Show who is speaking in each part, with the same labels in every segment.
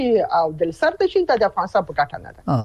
Speaker 1: او دلسرد شي د افغانستان په ګټه نه ده.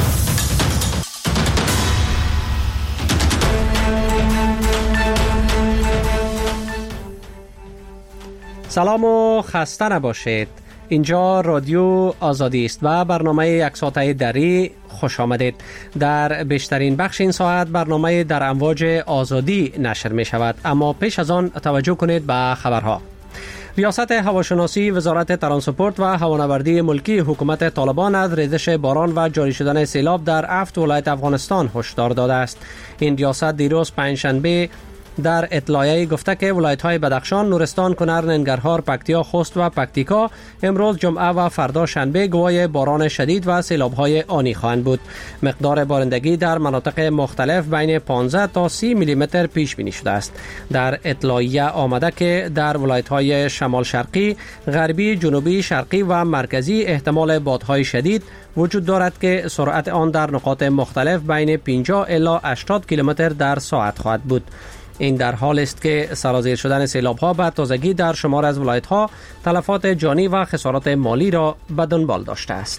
Speaker 2: سلام و خسته نباشید. اینجا رادیو آزادی است و برنامه یک ساعته دری خوش آمدید. در بیشترین بخش این ساعت برنامه در امواج آزادی نشر می شود، اما پیش از آن توجه کنید به خبرها. ریاست هواشناسی وزارت ترانسپورت و هوانوردی ملکی حکومت طالبان از ریزش باران و جاری شدن سیلاب در 7 ولایت افغانستان هشدار داده است. این ریاست دیروز پنجشنبه در اطلاعیه گفته که ولایت‌های بدخشان، نورستان، کنر، ننگرهار، پکتیا، خوست و پکتیکا امروز جمعه و فردا شنبه گواه باران شدید و سیلاب‌های آنی خواهند بود. مقدار بارندگی در مناطق مختلف بین 15 تا 30 میلیمتر پیش بینی شده است. در اطلاعیه آمده که در ولایت‌های شمال شرقی، غربی، جنوبی، شرقی و مرکزی احتمال بادهای شدید وجود دارد که سرعت آن در نقاط مختلف بین 50 الی 80 کیلومتر در ساعت خواهد بود. این در حال است که سرازیر شدن سیلاب‌ها به تازگی در شمار از ولایت‌ها تلفات جانی و خسارات مالی را به دنبال داشته است.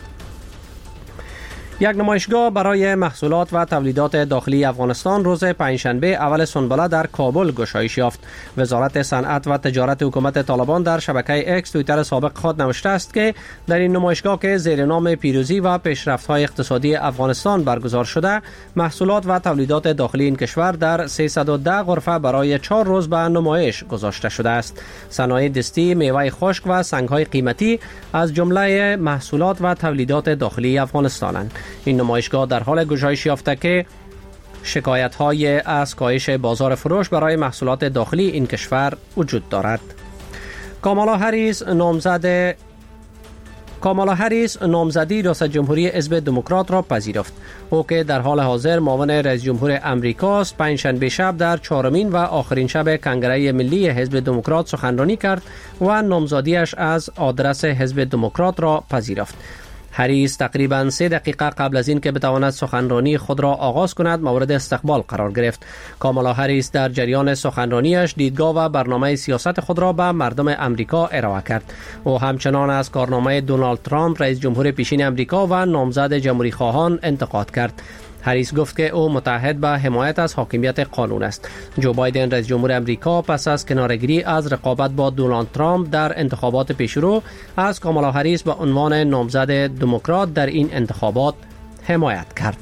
Speaker 2: یک نمایشگاه برای محصولات و تولیدات داخلی افغانستان روز پنجشنبه اول سنبله در کابل گشایش یافت. وزارت صنعت و تجارت حکومت طالبان در شبکه اکس توییتر سابق خود نوشته است که در این نمایشگاه که زیر نام پیروزی و پیشرفت‌های اقتصادی افغانستان برگزار شده، محصولات و تولیدات داخلی این کشور در 310 غرفه برای 4 روز به نمایش گذاشته شده است. صنایع دستی، میوه خشک و سنگ‌های قیمتی از جمله محصولات و تولیدات داخلی افغانستانند. این نمایشگاه در حال گشایش یافته که شکایت‌های از کاهش بازار فروش برای محصولات داخلی این کشور وجود دارد. کامالا هریس نامزدی ریاست جمهوری حزب دموکرات را پذیرفت. او که در حال حاضر معاون رئیس جمهور امریکا است، پنجشنبه شب در چهارمین و آخرین شب کنگره ملی حزب دموکرات سخنرانی کرد و نامزدیش از آدرس حزب دموکرات را پذیرفت. هریس تقریباً 3 دقیقه قبل از این که بتواند سخنرانی خود را آغاز کند مورد استقبال قرار گرفت. کامالا هریس در جریان سخنرانیش دیدگاه و برنامه سیاست خود را به مردم امریکا ارائه کرد. او همچنان از کارنامه دونالد ترامپ رئیس جمهور پیشین امریکا و نامزد جمهوری خواهان انتقاد کرد. هریس گفت که او متعهد به حمایت از حاکمیت قانون است. جو بایدن رئیس جمهور امریکا پس از کناره‌گیری از رقابت با دونالد ترامپ در انتخابات پیشرو از کامالا هریس به عنوان نامزد دموکرات در این انتخابات حمایت کرد.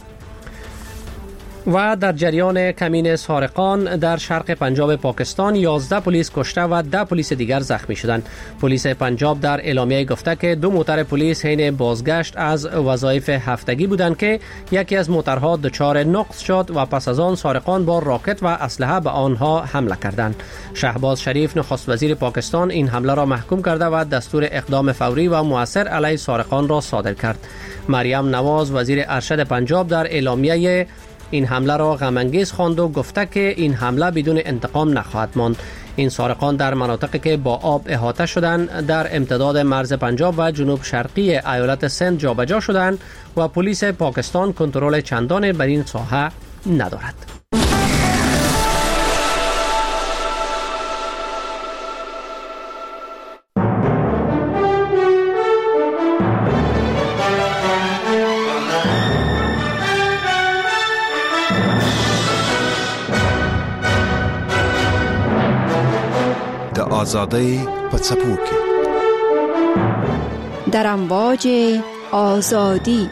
Speaker 2: و در جریان کمین سارقان در شرق پنجاب پاکستان 11 پلیس کشته و 10 پلیس دیگر زخمی شدند. پلیس پنجاب در اعلامیه گفته که 2 موتر پلیس حین بازگشت از وظایف هفتگی بودند که یکی از موترها دچار نقص شد و پس از آن سارقان با راکت و اسلحه به آنها حمله کردند. شهباز شریف نخست وزیر پاکستان این حمله را محکوم کرده و دستور اقدام فوری و مؤثر علیه سارقان را صادر کرد. مریم نواز وزیر ارشد پنجاب در اعلامیه این حمله را غم‌انگیز خواند و گفته که این حمله بدون انتقام نخواهد ماند. این سارقان در مناطقی که با آب احاطه شدند در امتداد مرز پنجاب و جنوب شرقی ایالت سند جابجا شدند و پلیس پاکستان کنترل چندانی بر این ساحه ندارد.
Speaker 3: آزادی په څپو کې
Speaker 4: در امواج آزادی.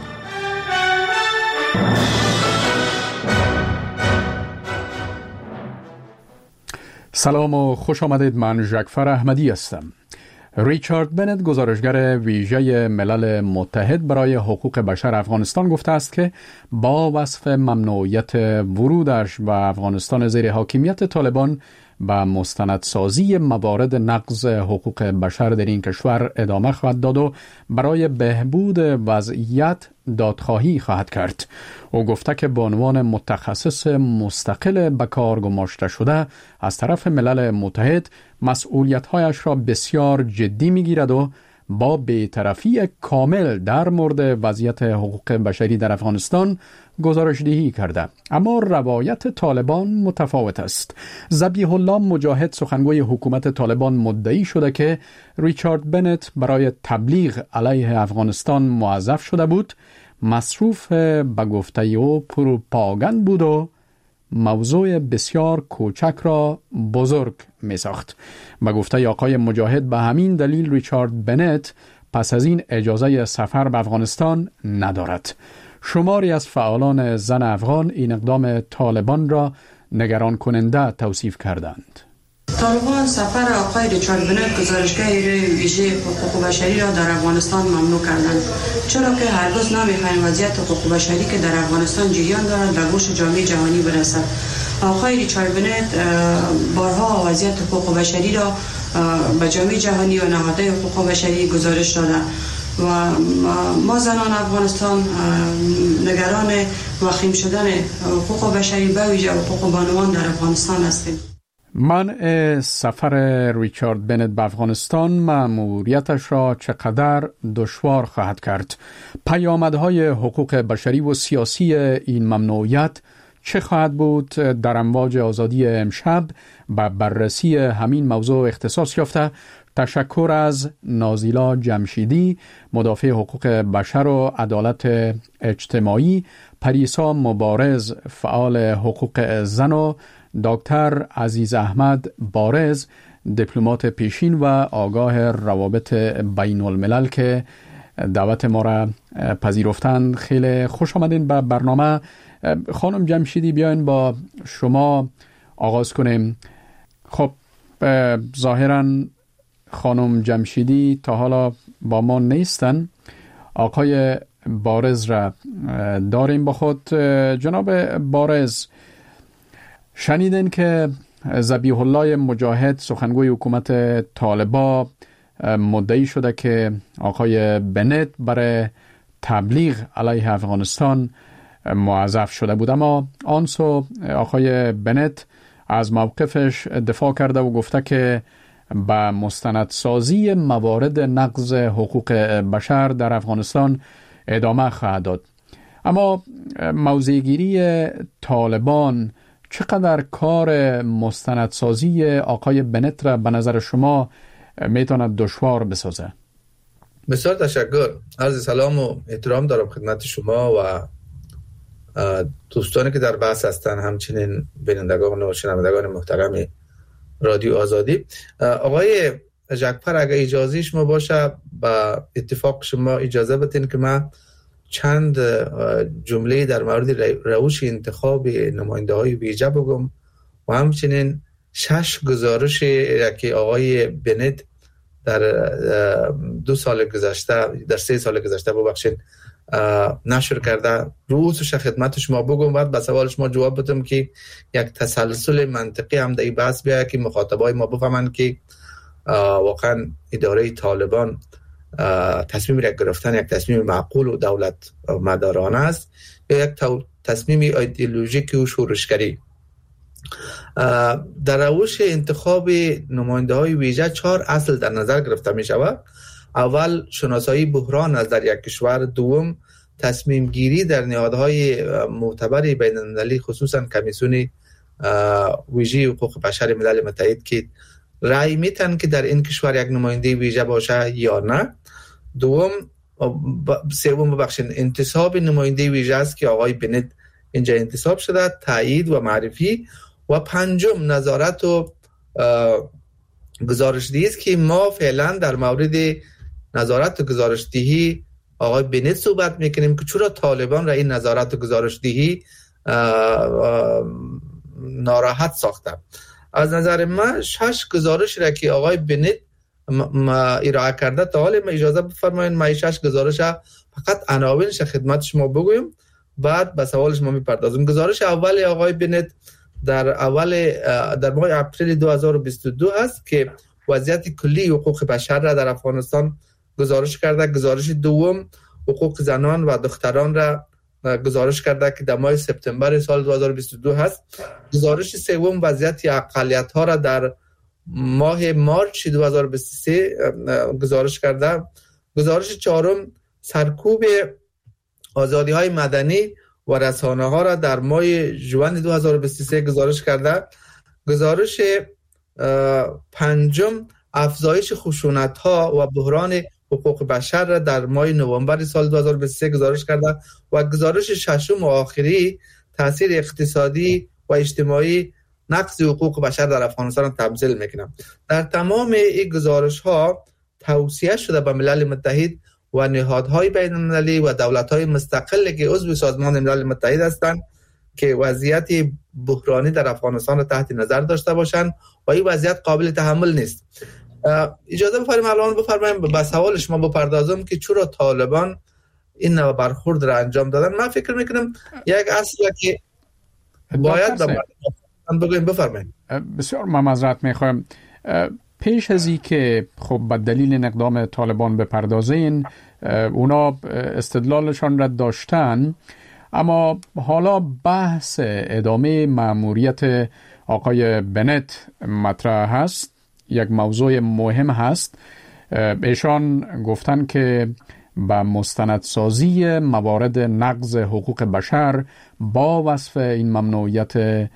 Speaker 5: سلام و خوش آمدید. من ژکفر احمدی هستم. ریچارد بنت گزارشگر ویژه ملل متحد برای حقوق بشر افغانستان گفته است که با وصف ممنوعیت ورودش به افغانستان زیر حاکمیت طالبان به مستندسازی موارد نقض حقوق بشر در این کشور ادامه خواهد داد و برای بهبود وضعیت دادخواهی خواهد کرد. او گفته که به عنوان متخصص مستقل به کار گماشته شده از طرف ملل متحد مسئولیت‌هایش را بسیار جدی می‌گیرد و با بی‌طرفی کامل در مورد وضعیت حقوق بشری در افغانستان گزارش‌دهی کرده، اما روایت طالبان متفاوت است. ذبیح الله مجاهد سخنگوی حکومت طالبان مدعی شده که ریچارد بنت برای تبلیغ علیه افغانستان موظف شده بود، مصروف به گفته او پروپاگاند بود و موضوع بسیار کوچک را بزرگ می ساخت. به گفته آقای مجاهد به همین دلیل ریچارد بنت پس از این اجازه سفر به افغانستان ندارد. شماری از فعالان زن افغان این اقدام طالبان را نگران کننده توصیف کردند.
Speaker 3: طالبان سفر آقای ریچارد بنت گزارشگر ویژه حقوق بشری را در افغانستان ممنوع کردند، چرا که هرگز نمی‌خواهیم وضعیت حقوق بشری که در افغانستان جریان دارد به گوش جامعه جهانی برسد. آقای ریچارد بنت بارها وضعیت حقوق بشری را به جامعه جهانی و نهادهای حقوق بشری گزارش داده و ما زنان افغانستان نگران وخیم شدن حقوق بشری به ویژه حقوق بانوان در افغانستان هستیم.
Speaker 5: منع سفر ریچارد بنت به افغانستان مأموریتش را چقدر دشوار خواهد کرد؟ پیامدهای حقوق بشری و سیاسی این ممنوعیت چه خواهد بود؟ در امواج آزادی امشب به بررسی همین موضوع اختصاص یافته تشکر از نازیلا جمشیدی، مدافع حقوق بشر و عدالت اجتماعی، پریسا مبارز، فعال حقوق زن و دکتر عزیز احمد بارز، دیپلمات پیشین و آگاه روابط بین الملل که دعوت ما را پذیرفتند. خیلی خوش آمدین به برنامه. خانم جمشیدی، بیاین با شما آغاز کنیم. خب ظاهراً خانم جمشیدی تا حالا با ما نیستن. آقای بارز را داریم با خود. جناب بارز، شنیدن که ذبیح الله مجاهد سخنگوی حکومت طالبان مدعی شده که آقای بنت برای تبلیغ علیه افغانستان موظف شده بود، اما آن سو آقای بنت از موقفش دفاع کرده و گفته که به مستندسازی موارد نقض حقوق بشر در افغانستان ادامه خواهد داد. اما موضع‌گیری طالبان چقدر کار مستندسازی آقای بنت را به نظر شما میتواند دشوار بسازه؟
Speaker 6: بسیار تشکر. عرض سلام و احترام دارم خدمت شما و دوستانی که در بحث هستن، همچنین بینندگان و شنوندگان محترم رادیو آزادی. آقای جعفر، اگر اجازه شما باشه با اتفاق شما اجازه بدین که من چند جمله در مورد روش انتخاب نماینده های ویژه بگم و همچنین 6 گزارش که آقای بنت در 2 سال گذشته، در 3 سال گذشته ببخشید، نشر کرده، روزش خدمت شما بگم، بعد به سوال شما جواب بدم که یک تسلسل منطقی هم در این بحث بیاید که مخاطبای ما بفهمند که واقعا اداره طالبان تصمیم را گرفتن یک تصمیم معقول و دولت مدارانه است یا یک تصمیم ایدئولوژیک و شورشگری. در روش انتخاب نماینده های ویژه 4 اصل در نظر گرفته می شود. اول، شناسایی بحران از در یک کشور. دوم، تصمیم گیری در نهادهای معتبر بین المللی، خصوصا کمیسیون ویژه حقوق بشر ملل متحد که رأی میتن که در این کشور یک نماینده ویژه باشه یا نه. سوم ببخشید انتصاب نماینده ویژه است که آقای بنت اینجا انتصاب شده، تایید و معرفی. و پنجم، نظارت و گزارشدهی است که ما فعلا در مورد نظارت و گزارشدهی آقای بنت صحبت میکنیم که چرا طالبان را این نظارت و گزارشدهی ناراحت ساخته. از نظر من 6 گزارش را که آقای بنت ارائه کرده تا حال، ما اجازه بفرمایید ما 6 گزارش فقط عناوینش خدمت شما بگویم، بعد به سوال شما میپردازم. گزارش اول آقای بنت در ماه اپریل 2022 هست که وضعیت کلی حقوق بشر را در افغانستان گزارش کرده. گزارش دوم حقوق زنان و دختران را گزارش کرده که در ماه سپتامبر سال 2022 هست. گزارش سوم وضعیت اقلیت‌ها را در ماه مارچ 2023 گزارش کرده. گزارش چهارم سرکوب آزادی های مدنی و رسانه ها را در ماه ژوئن 2023 گزارش کرده. گزارش پنجم افزایش خشونت ها و بحران حقوق بشر را در ماه نوامبر سال 2023 گزارش کرده و گزارش ششم و آخری تاثیر اقتصادی و اجتماعی نقض حقوق بشر در افغانستان را تمثیل میکنم. در تمام این گزارش ها توصیه شده به ملل متحد و نهادهای بین المللی و دولت‌های مستقلی که عضو سازمان ملل متحد هستند که وضعیت بحرانی در افغانستان را تحت نظر داشته باشند و این وضعیت قابل تحمل نیست. اجازه بفرمایید به سوال شما بپردازم که چرا طالبان این نوع برخورد را انجام دادن. من فکر میکنم یک اصله که باید بگویم. بفرمایید.
Speaker 5: بسیار معذرت میخوایم. پیش از این که خب به دلیل اقدام طالبان بپردازین، اونا استدلالشان را داشتن، اما حالا بحث ادامه مأموریت آقای بنت مطرح هست. یک موضوع مهم هست. ایشان گفتن که به مستندسازی موارد نقض حقوق بشر با وصف این ممنوعیت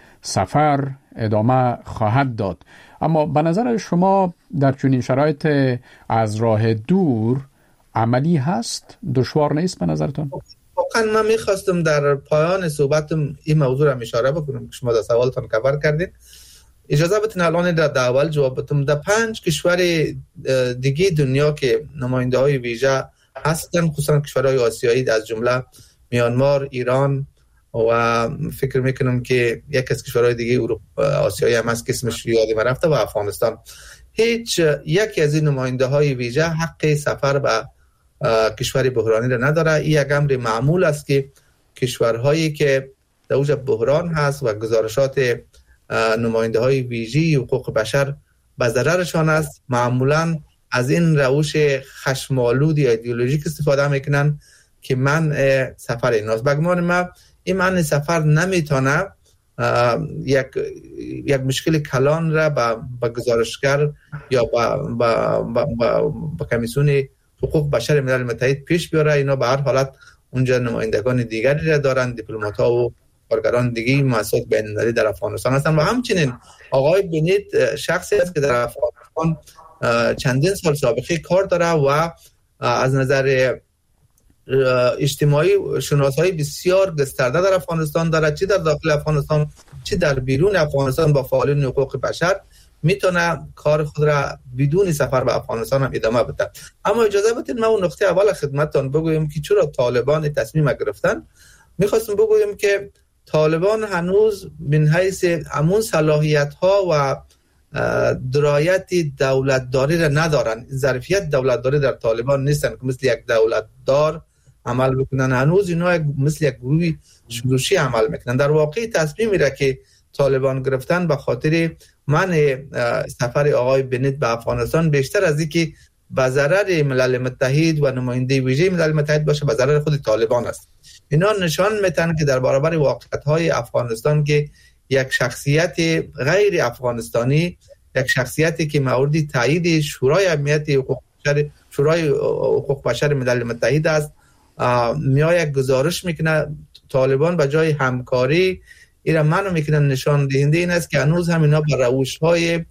Speaker 5: سفر ادامه خواهد داد. اما به نظر شما در چنین شرایط از راه دور عملی هست؟ دشوار نیست به نظرتون؟
Speaker 6: واقعا من میخواستم در پایان صحبتم این موضوع را اشاره بکنم که شما در سوالتان کور کردید. اجازه بدین الان در اول جواب بدم. در 5 کشور دیگه دنیا که نماینده های ویژه هستن، خصوصا کشورهای آسیایی از جمله میانمار، ایران و فکر میکنم که یک از کشورهای دیگه آسیایی هم هست که اسمش یادم رفته و افغانستان، هیچ یکی از این نماینده های ویژه حق سفر به کشور بحرانی را نداره. این یک امر معمول است که کشورهایی که در اوج بحران هست و گزارشات نماینده های ویژه حقوق بشر به ضررشان است، معمولا از این روش خشم‌آلود یا ایدئولوژیک استفاده میکنن که منع سفر ایناست. بگمان ما این منع سفر نمیتونه یک مشکل کلان را با گزارشگر یا با کمیسیون حقوق بشر ملل متحد پیش بیاره. اینا به هر حالت اونجا نمایندگان دیگری را دارن، دیپلمات‌ها و کارگران دیگه مؤسسات بین‌المللی در افغانستان هستن و همچنین آقای بنت شخصی است که در افغانستان چندین سال سابقه کار داره و از نظر اجتماعی شناسایی بسیار گسترده در افغانستان داره، چه در داخل افغانستان چه در بیرون افغانستان. با فعالین حقوق بشر میتونه کار خود را بدون سفر به افغانستان هم ادامه بده. اما اجازه بدید من اون نقطه اول خدمتتان بگویم که چرا طالبان تصمیم گرفتن. میخواستم بگویم که طالبان هنوز من حیث همون صلاحیت ها و درایت دولتداری را ندارن. ظرفیت دولتداری در طالبان نیستن که مثل یک دولتدار عمل بکنن. هنوز اینا مثل یک گروه شورشی عمل میکنن. در واقع تصمیمی را که طالبان گرفتن به خاطر منع سفر آقای بنت به افغانستان بیشتر از اینکه به ضرر ملل متحد و نماینده ویژه ملل متحد باشه به ضرر خود طالبان است. اینا نشان میدن که در برابر واقعیت‌های افغانستان که یک شخصیت غیر افغانستانی، یک شخصیتی که مورد تایید شورای امنیت حقوق بشر، شورای حقوق بشر ملل متحد است، میاد گزارش میکنه طالبان به جای همکاری اینا منو میکنن. نشان دهنده این است که هنوز هم اینا به روش‌های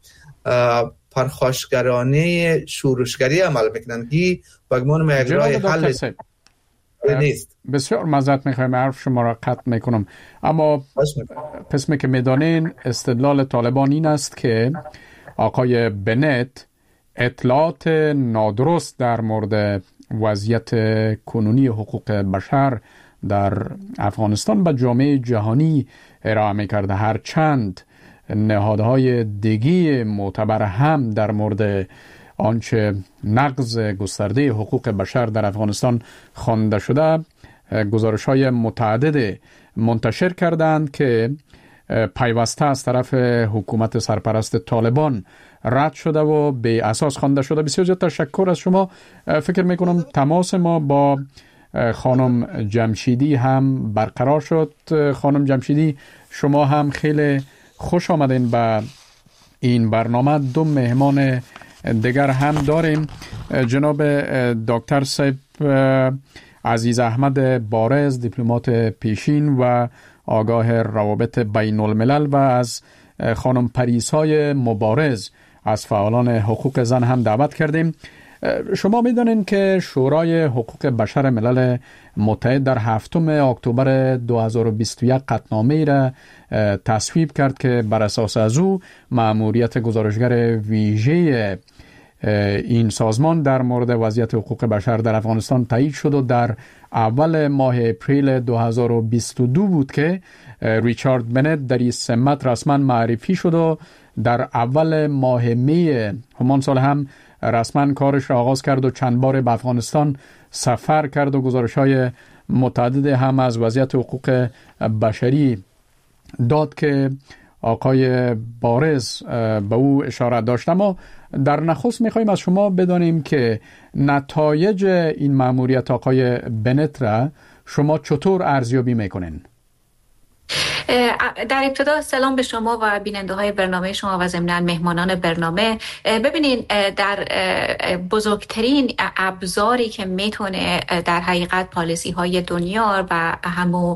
Speaker 6: پرخاشگرانه شورشگری عمل میکنن که بگمان ما یک راه حل نیست.
Speaker 5: بسیار معذرت میخوایم حرف شما را قطع میکنم، اما قسمی که میدانین استدلال طالبان این است که آقای بنت اطلاعات نادرست در مورد وضعیت کنونی حقوق بشر در افغانستان به جامعه جهانی ارائه میکرده، هرچند نهادهای دیگه معتبر هم در مورد آنچه نقض گسترده حقوق بشر در افغانستان خوانده شده گزارش‌های متعدد منتشر کردند که پیوسته از طرف حکومت سرپرست طالبان رد شده و به اساس خوانده شده. بسیار زیاد تشکر از شما. فکر میکنم تماس ما با خانم جمشیدی هم برقرار شد. خانم جمشیدی، شما هم خیلی خوش آمدین به این برنامه دو مهمان دیگر هم داریم. جناب دکتر صاحب عزیز احمد بارز، دیپلمات پیشین و آگاه روابط بین الملل، و از خانم پریسای مبارز از فعالان حقوق زن هم دعوت کردیم. شما میدونین که شورای حقوق بشر ملل متحد در 7 اکتبر 2021 قطعنامه‌ای را تصویب کرد که بر اساس از او مأموریت گزارشگر ویژه این سازمان در مورد وضعیت حقوق بشر در افغانستان تایید شد و در اول ماه اپریل 2022 بود که ریچارد بنت در این سمت رسما معرفی شد و در اول ماه می همان سال هم رسما کارش را آغاز کرد و چند بار به افغانستان سفر کرد و گزارش‌های متعدد هم از وضعیت حقوق بشری داد که آقای بارز به او اشاره داشت. اما در نخست می‌خوایم از شما بدانیم که نتایج این مأموریت آقای بنت را شما چطور ارزیابی می‌کنین؟
Speaker 7: در ابتدا سلام به شما و بیننده های برنامه شما و ضمناً مهمانان برنامه. ببینین، در بزرگترین ابزاری که میتونه در حقیقت پالیسی های دنیا و همو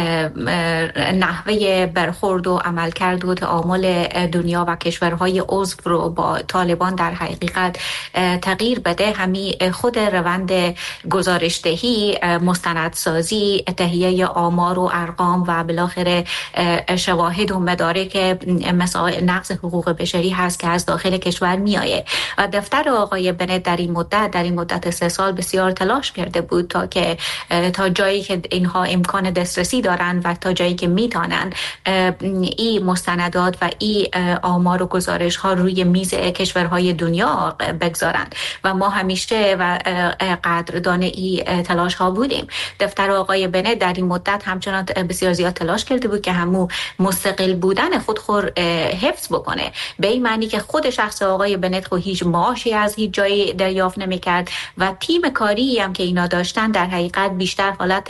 Speaker 7: نحوه برخورد و عملکرد و تعامل دنیا و کشورهای عضو رو با طالبان در حقیقت تغییر بده، همین خود روند گزارشدهی، مستندسازی، تهیه آمار و ارقام و بالاخره شواهد و مدارک مسائل نقض حقوق بشری هست که از داخل کشور میآید. و دفتر آقای بنت در این مدت 3 سال بسیار تلاش کرده بود تا جایی که اینها امکان دسترسی دارند و تا جایی که میتونن این مستندات و این آمار و گزارش ها روی میز کشورهای دنیا بگذارند و ما همیشه و قدردان این تلاش ها بودیم. دفتر آقای بنت در این مدت همچنان بسیار زیاد تلاش کرده بود که همو مستقل بودن خود حفظ بکنه، به این معنی که خود شخص آقای بنت خود هیچ معاشی از هیچ جایی دریافت نمی‌کرد و تیم کاری هم که اینا داشتن در حقیقت بیشتر حالت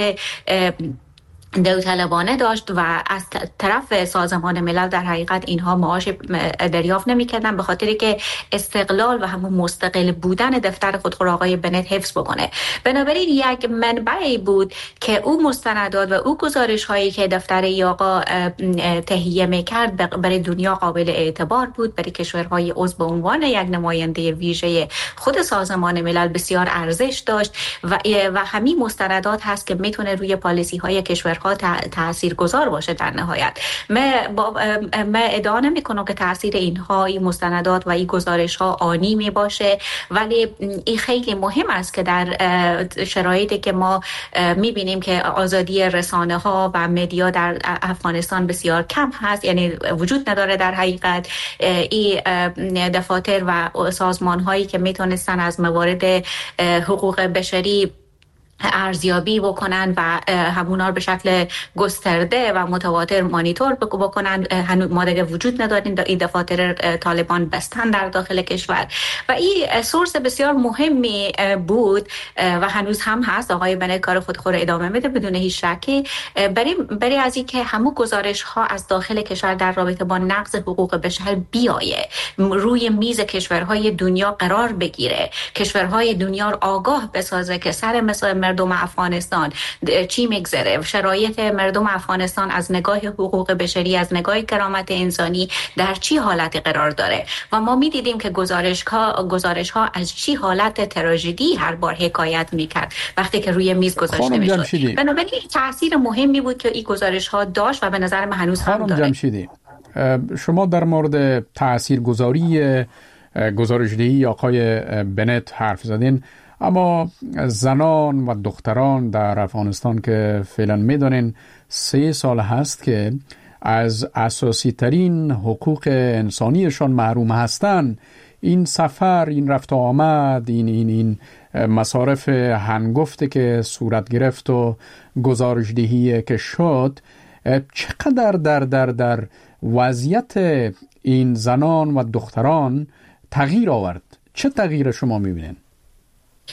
Speaker 7: داوطلبانه داشت و از طرف سازمان ملل در حقیقت اینها معاش دریافت نمی‌کردن، به خاطری که استقلال و همون مستقل بودن دفتر خود آقای بنت حفظ بکنه. بنابراین یک منبعی بود که او مستندات و او گزارش هایی که دفتر ای آقا تهیه می‌کرد برای دنیا قابل اعتبار بود، برای کشورهای عضو به عنوان یک نماینده ویژه خود سازمان ملل بسیار ارزش داشت و همین مستندات هست که میتونه روی پالیسی های کشور تاثیرگذار باشه. در نهایت من ادعا نمی‌کنم که تاثیر اینها، این مستندات و این گزارش ها آنی می باشه، ولی این خیلی مهم است که در شرایطی که ما می‌بینیم که آزادی رسانه ها و مدیا در افغانستان بسیار کم هست، یعنی وجود نداره در حقیقت این دفاتر و سازمان هایی که میتونستن از موارد حقوق بشری ارزیابی بکنن و همونا رو به شکل گسترده و متواتر مانیتور بکنن. هنوز ما دیگه وجود نداریم، این دفاتر طالبان بستن در داخل کشور و این سورس بسیار مهمی بود و هنوز هم هست. آقای بنت کار خود ادامه میده بدون هیچ شکی، برای از این که همو گزارش ها از داخل کشور در رابطه با نقض حقوق بشر بیایه روی میز کشورهای دنیا قرار بگیره، کشورهای دنیا رو آگاه بسازه که سر مردم افغانستان چی میگذره، شرایط مردم افغانستان از نگاه حقوق بشری، از نگاه کرامت انسانی در چی حالتی قرار داره. و ما میدیدیم که گزارش ها از چی حالت تراژدی هر بار حکایت میکرد وقتی که روی میز گذاشته میشد. بنابراین تاثیر مهمی بود که این گزارش ها داشت و به نظر من هنوز هم داره.
Speaker 5: جمشیدی، شما در مورد تاثیرگذاری گزارشدهی آقای بنت حرف زدین، اما زنان و دختران در افغانستان که فعلا میدانین 3 سال هست که از اساسی ترین حقوق انسانیشان محروم هستند. این سفر، این رفت و آمد، این مصارف هنگفته که صورت گرفت و گزارشدهی که شد، چقدر در وضعیت این زنان و دختران تغییر آورد؟ چه تغییر شما میبینین؟
Speaker 7: خب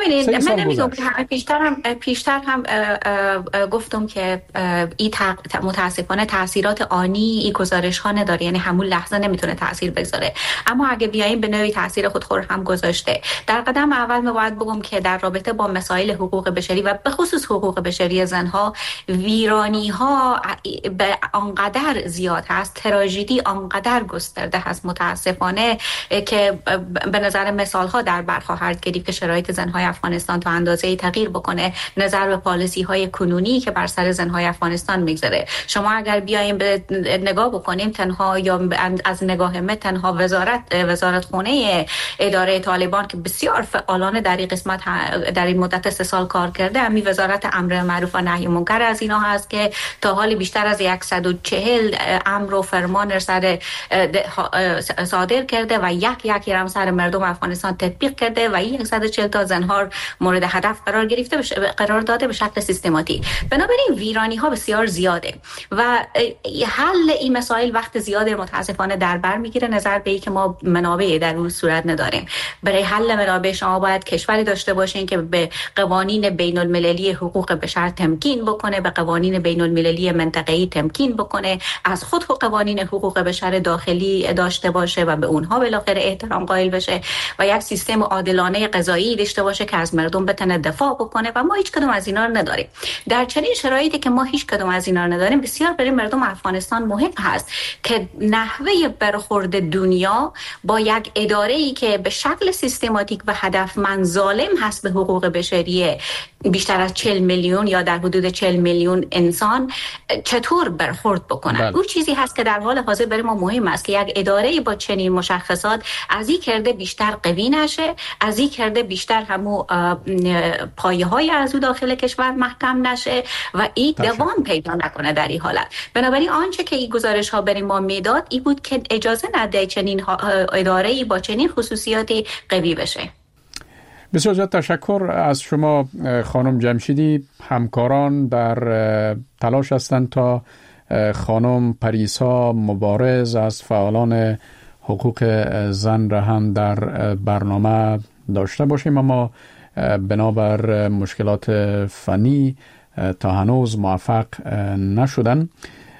Speaker 7: ببینید من نمیگم که پیشتر هم گفتم که این متاسفانه تاثیرات آنی این گزارش ها نداره، یعنی همون لحظه نمیتونه تاثیر بگذاره، اما اگه بیایم به نوعی تاثیر خودخور هم گذاشته. در قدم اول من باید بگم که در رابطه با مسائل حقوق بشری و به خصوص حقوق بشری زنها ویرانی ها به آنقدر زیاد هست، تراژدی آنقدر گسترده هست متاسفانه که به نظر مثال ها در بر خواهد گرفت که شرایط زنهای افغانستان تا اندازه‌ای تغییر بکنه نظر به پالیسی های کنونی که بر سر زنهای افغانستان میگذره. شما اگر بیایم به نگاه بکنیم تنها یا از نگاه من تنها وزارت خونه اداره طالبان که بسیار فعالانه در این قسمت در این مدت 3 سال کار کرده، همین وزارت امر معروف و نهی منکر از اینا هست که تا حال بیشتر از 140 امر و فرمان صادر کرده و یک هم سر مردم افغانستان تطبیق کرده و 140 تا زنهار مورد هدف قرار داده به شکل سیستماتیک. بنابراین ویرانی ها بسیار زیاده و حل این مسائل وقت زیاد متاسفانه در بر میگیره نظر به این که ما منابع در اون صورت نداریم. برای حل منابع شما باید کشوری داشته باشین که به قوانین بین المللی حقوق بشر تمکین بکنه، به قوانین بین المللی منطقه‌ای تمکین بکنه، از خود قوانین حقوق بشر داخلی داشته باشه و به اونها بالاخره احترام قائل بشه و یک سیستم عادلانه قضایی داشته باشه که از مردم بتونه دفاع بکنه و ما هیچ کدوم از اینا رو نداریم. در چنین شرایطی که ما هیچ کدوم از اینا رو نداریم، بسیار برای مردم افغانستان مهم هست که نحوه برخورد دنیا با یک اداره‌ای که به شکل سیستماتیک و هدفمند ظالم هست به حقوق بشری بیشتر از 40 میلیون یا در حدود 40 میلیون انسان چطور برخورد بکنن. اون چیزی هست که در حال حاضر برای ما مهم است که یک اداره با چنین مشخصات از این کرده بیشتر قوی نشه، از این کرده بیشتر همو پایه‌های از او داخل کشور محکم نشه و این دوام پیدا نکنه در این حالت. بنابراین آنچه که این گزارش ها برای ما میداد این بود که اجازه نده چنین اداره‌ای با چنین خصوصیاتی قوی بشه.
Speaker 5: بسیار زیاد تشکر از شما خانم جمشیدی. همکاران در تلاش هستند تا خانم پریسا مبارز از فعالان حقوق زن را هم در برنامه داشته باشیم، اما بنابر مشکلات فنی تا هنوز موفق نشدن.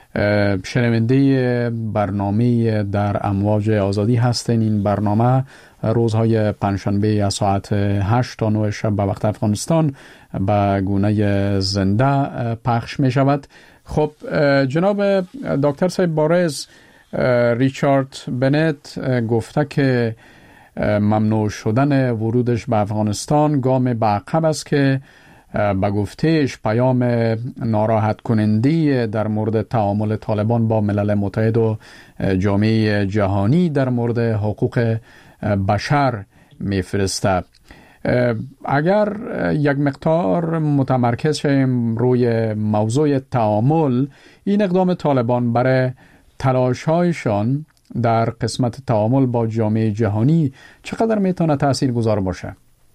Speaker 5: شنونده برنامه در امواج آزادی هستین. این برنامه روزهای پنجشنبه از ساعت 8 تا 9 شب به وقت افغانستان به گونه زنده پخش می شود. خب جناب دکتر صاحب بارز، ریچارد بنت گفته که ممنوع شدن ورودش به افغانستان گام به عقب است که به گفتهش پیام ناراحت کننده در مورد تعامل طالبان با ملل متحد و جامعه جهانی در مورد حقوق بشر میفرسته. اگر یک مقدار متمرکز شیم روی موضوع تعامل، این اقدام طالبان برای تلاش‌هایشان در قسمت تعامل با جامعه جهانی چقدر میتونه تأثیر گذار باشه؟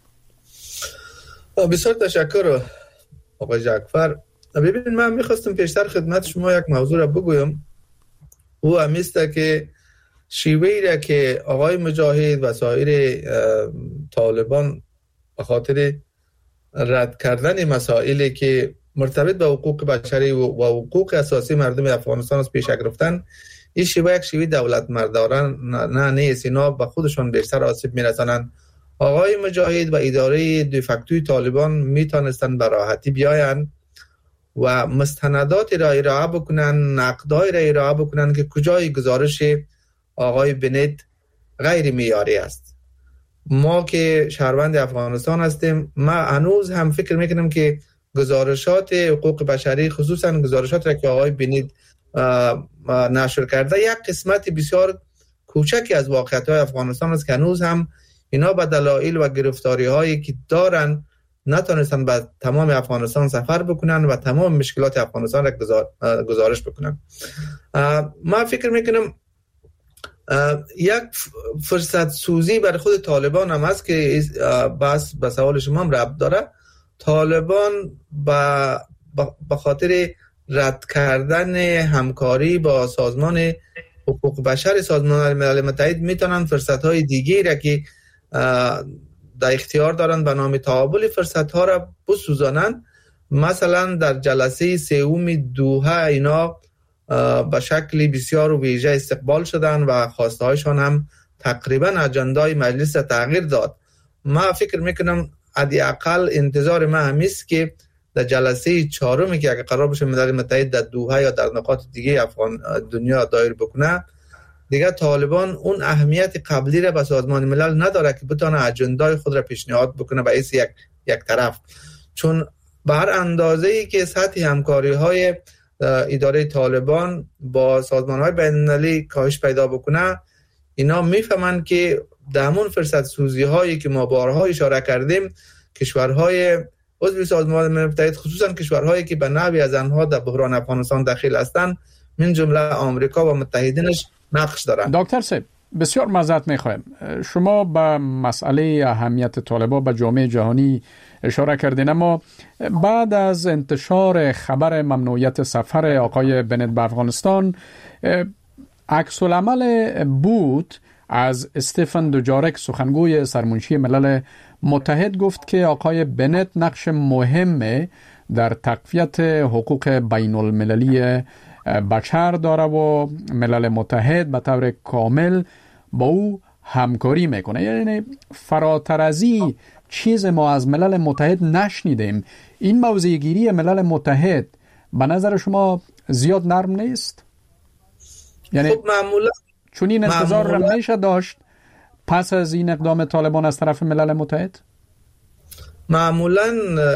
Speaker 6: بسیار تشکر آقای جعفر. ببینید، من میخواستم پیشتر خدمت شما یک موضوع را بگویم. او همیسته که شیوهی را که آقای مجاهد و سایر طالبان به خاطر رد کردن مسائلی که مرتبط به حقوق بشری و حقوق اساسی مردم افغانستان از پیش گرفتن، این شیوه یک شیوه دولت مردانه نیست. اینا به خودشون بیشتر آسیب میرسانند. آقای مجاهد و اداره دیفکتوی طالبان میتونستن به راحتی بیاین و مستندات را ارائه بکنن، نقدای را ارائه بکنن که کجای گزارش آقای بنت غیر معیاری است. ما که شهروند افغانستان هستیم، ما هنوز هم فکر میکنم که گزارشات حقوق بشری، خصوصا گزارشات را که آقای بنت نشر کرده، یک قسمت بسیار کوچکی از واقعیت‌های افغانستان است که هنوز هم اینا به دلایل و گرفتاری هایی که دارن نتونستن به تمام افغانستان سفر بکنن و تمام مشکلات افغانستان را گزارش بکنن. من فکر میکنم یک فرصت سوزی برای خود طالبان هم هست که بس به سوال شما هم ربط داره. طالبان به خاطر رد کردن همکاری با سازمان حقوق بشر سازمان ملل متحد میتونن فرصت های دیگه را که در اختیار دارند به نام تقابل فرصت ها را بسوزانند. مثلا در جلسه سوم دوحه اینا به شکل بسیار ویژه استقبال شدن و خواسته هایشان هم تقریبا اجندای مجلس تغییر داد. ما فکر میکنم حداقل انتظار ما همیست که در جلسه چهارمی که اگر قرار باشه ملل متحد در دوحه یا در نقاط دیگه افغان دنیا دایر بکنه، دیگه طالبان اون اهمیت قبلی را به سازمان ملل نداره که بتونه اجندای خود را پیشنهاد بکنه به اساس یک طرف، چون به هر اندازه‌ای که سطح همکاری‌های اداره طالبان با سازمان‌های بین‌المللی کاهش پیدا بکنه، اینا میفهمن که در همون فرصت سوزی‌هایی که ما بارها اشاره کردیم، کشورهای عضو سازمان ملل متحد خصوصا کشورهایی که به نحوی از آنها در بحران افغانستان داخل هستند من جمله آمریکا و متحدینش نقش دارند.
Speaker 5: دکتر صاحب بسیار معذرت می‌خوایم، شما به مسئله اهمیت طالبان به جامعه جهانی اشاره کردین، اما بعد از انتشار خبر ممنوعیت سفر آقای بنت به افغانستان، عکس العمل بود از استفن دوجارک سخنگوی سرمنشی ملل متحد گفت که آقای بنت نقش مهم در تقویت حقوق بین المللی بشر داره و ملل متحد به طور کامل با او همکاری میکنه. یعنی فراتر از این چیز ما از ملل متحد نشنیدیم. این موضع گیری ملل متحد به نظر شما زیاد نرم نیست؟ یعنی
Speaker 6: خب معمولا
Speaker 5: چون این انتظار را میشه داشت پس از این اقدام طالبان از طرف ملل متحد؟
Speaker 6: معمولا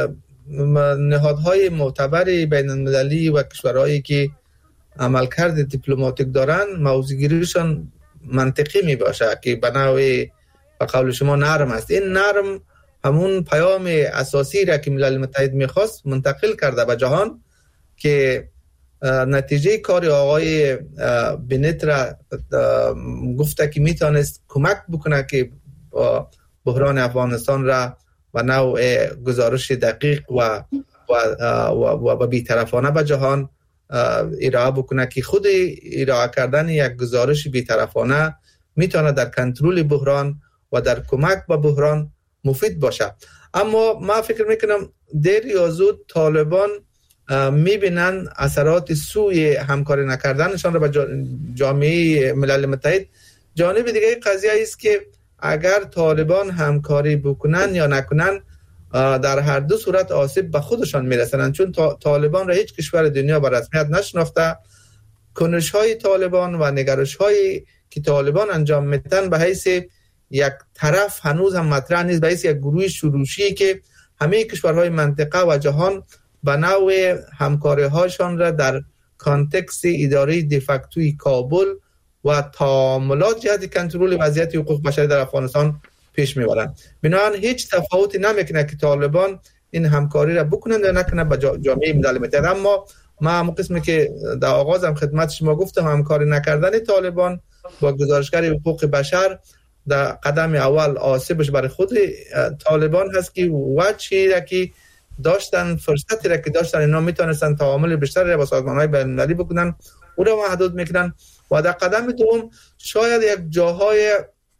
Speaker 6: نهادهای معتبر بین المللی و کشورهایی که عملکرد دیپلماتیک دارن موضوعگیریشان منطقی می باشه که به نوعی به قول شما نرم است. این نرم همون پیام اساسی را که ملل متحد میخواست منتقل کرده به جهان که نتیجه کار آقای بنت را گفته که میتونست کمک بکنه که بحران افغانستان را و نوع گزارش دقیق و بی‌طرفانه به جهان ارائه بکنه که خود ارائه کردن یک گزارش بی‌طرفانه میتونه در کنترل بحران و در کمک به بحران مفید باشه. اما ما فکر میکنم دیر یا زود طالبان میبینن اثرات سوی همکاری نکردنشان را به جامعه ملل متحد. جانب دیگه قضیه است که اگر طالبان همکاری بکنن یا نکنن در هر دو صورت آسیب به خودشان میرسنن، چون طالبان را هیچ کشور دنیا به رسمیت نشناخته. کنش‌های طالبان و نگرش‌هایی که طالبان انجام میدن به حیث یک طرف هنوز هم مطرح نیست، به حیث یک گروه شروشی که همه کشورهای منطقه و جهان به نوع همکاری‌هاشان را در کانتکست اداره دیفکتوی کابل و تعاملات جهت کنترل وضعیت حقوق بشری در افغانستان پیش میبرند. بنابراین هیچ تفاوتی نمیکنه که طالبان این همکاری را بکنند یا نکنند با جامعه ملل متحد. اما ما هم قسمی که در آغاز هم خدمت شما گفتم، همکاری نکردن طالبان با گزارشگر حقوق بشر در قدم اول آسیبش برای خود طالبان هست که وجهی را که داشتن، فرصتی را که داشتن اینا میتونستن تعامل بیشتری با سازمان‌های بین‌المللی بکنن او را محدود میکنن. و در قدم دوم شاید یک جاهای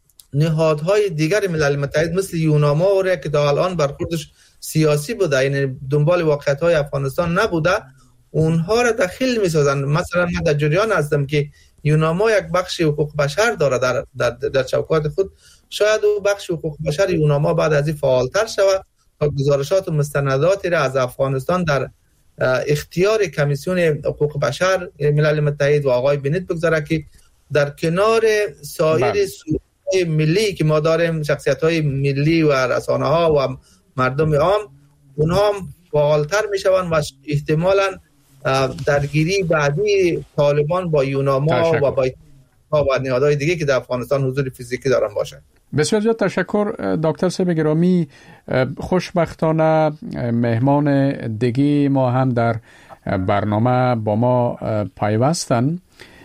Speaker 6: نهادهای دیگر ملل متحد مثل یوناما را که تا الان برخوردش سیاسی بوده، یعنی دنبال واقعیت‌های افغانستان نبوده، اونها را دخیل می‌سازند. مثلا من در جریان هستم که یوناما یک بخش حقوق بشر داره در چوکات خود. شاید او بخش حقوق بشر یوناما بعد از این فعالتر شود و گزارشات و مستنداتی را از افغانستان در اختیار کمیسیون حقوق بشر ملل متحد و آقای بنت بگذاره که در کنار سایر سوژه‌های ملی که ما داریم، شخصیت‌های ملی و رسانه‌ها و مردم عام، اونها هم فعالتر میشوند و احتمالاً درگیری بعدی طالبان با یوناما و با نهادهای دیگه که در افغانستان حضور فیزیکی دارن باشه.
Speaker 5: بسیار زیاد تشکر دکتر صاحب گرامی. خوشبختانه مهمان دیگه ما هم در برنامه با ما پیوستن.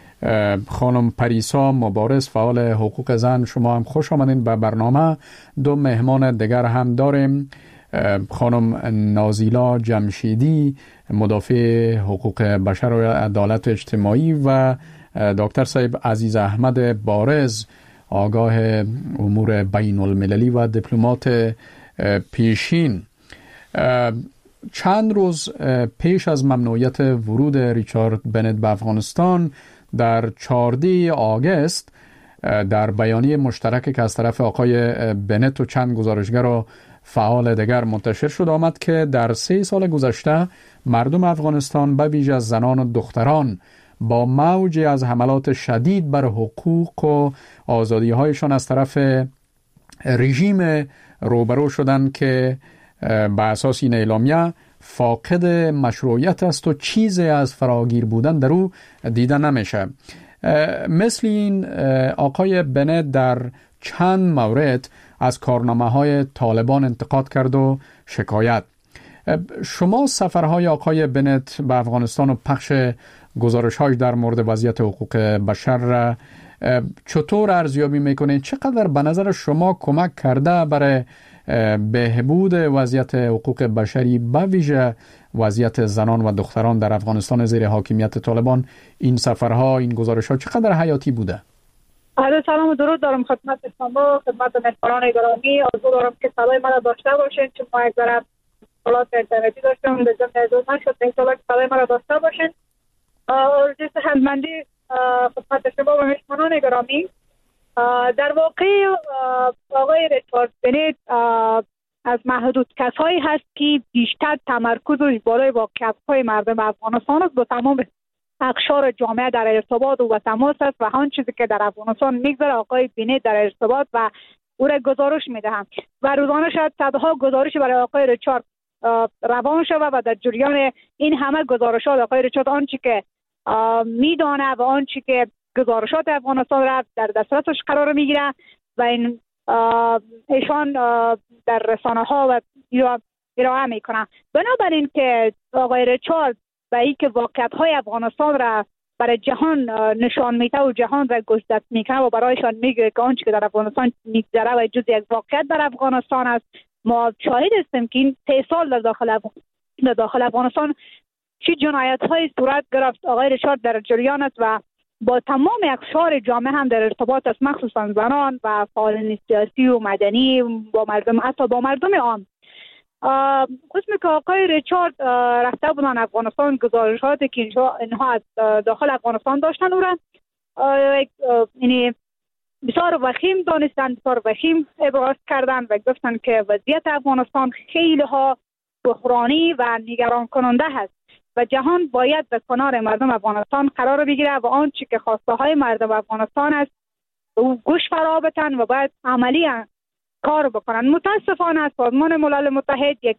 Speaker 5: خانم پریسا مبارز، فعال حقوق زن، شما هم خوش آمدین به برنامه. دو مهمان دیگر هم داریم، خانم نازیلا جمشیدی، مدافع حقوق بشر و عدالت اجتماعی، و دکتر صاحب عزیز احمد بارز، آگاه امور بین المللی و دیپلمات پیشین. چند روز پیش از ممنوعیت ورود ریچارد بنت به افغانستان در 14 آگوست در بیانیه مشترک که از طرف آقای بنت و چند گزارشگر و فعال دیگر منتشر شد آمد که در 3 سال گذشته مردم افغانستان به ویژه زنان و دختران با موجی از حملات شدید بر حقوق و آزادی‌هایشان از طرف رژیم روبرو شدند که به اساس این اعلامیه فاقد مشروعیت است و چیزی از فراگیر بودن در او دیده نمیشه. مثل این آقای بنت در چند مورد از کارنامه‌های طالبان انتقاد کرد و شکایت. شما سفرهای آقای بنت به افغانستان و پخش گزارش‌هاش در مورد وضعیت حقوق بشر را چطور ارزیابی میکنید؟ چقدر به نظر شما کمک کرده برای بهبود وضعیت حقوق بشری به ویژه وضعیت زنان و دختران در افغانستان زیر حاکمیت طالبان این سفرها، این گزارش‌ها چقدر حیاتی بوده؟
Speaker 8: سلام و درود دارم خدمت شما، خدمت مهمانان گرامی. آرزو دارم که صدای مرا داشته باشین، چون ما یک ذره مشکلات اینترنتی داشتیم، به ضمن اجازه نشد ان شاءالله که صدای مرا داشته باشین. آرزوی صحتمندی خدمت شما و مهمانان گرامی. در واقع آقای ریچارد بنت از محدود کسایی هست که بیشتر تمرکزش بالای واقعیت‌های مردم افغانستان است، با تمام اقشار جامعه در ارتباط و تماس است و هر چیزی که در افغانستان میگذره آقای بنت در ارتباط و او را گزارش میدهم و روزانه شاید صدها گزارش برای آقای ریچارد روان شود و در جریان این همه گزارشات آقای ریچارد آنچه که میدانه و آنچه که گزارشات افغانستان را در دسترسش قرار میگیره و این ایشان در رسانه ها و ارائه میکنه. بنابراین که آقای ریچارد و این که واقعیت های افغانستان را برای جهان نشان میده و جهان را گوشزد میکنه و برایشان میگه که آنچه که در افغانستان میگذره و جز یک واقعیت در افغانستان است. ما شاهد هستیم که این 3 سال در داخل افغانستان چه جنایت های صورت گرفت. آقای ریچارد در جریان است و با تمام اقشار جامعه هم در ارتباط است، مخصوصا زنان و فعالان سیاسی و مدنی، با مردم، حتی با مردم عام. قسمی که آقای ریچارد رفته بودن افغانستان، گزارشاتی که اینها از داخل افغانستان داشتن او را یعنی بسیار وخیم دانستن، بسیار وخیم ابراز کردن و گفتن که وضعیت افغانستان خیلی ها بحرانی و نگران کننده هست و جهان باید به کنار مردم افغانستان قرار بگیره و آنچه که خواسته های مردم افغانستان است او گوش فرا بدن و باید عملی کار بکنن. متاسفانه سازمان ملل متحد یک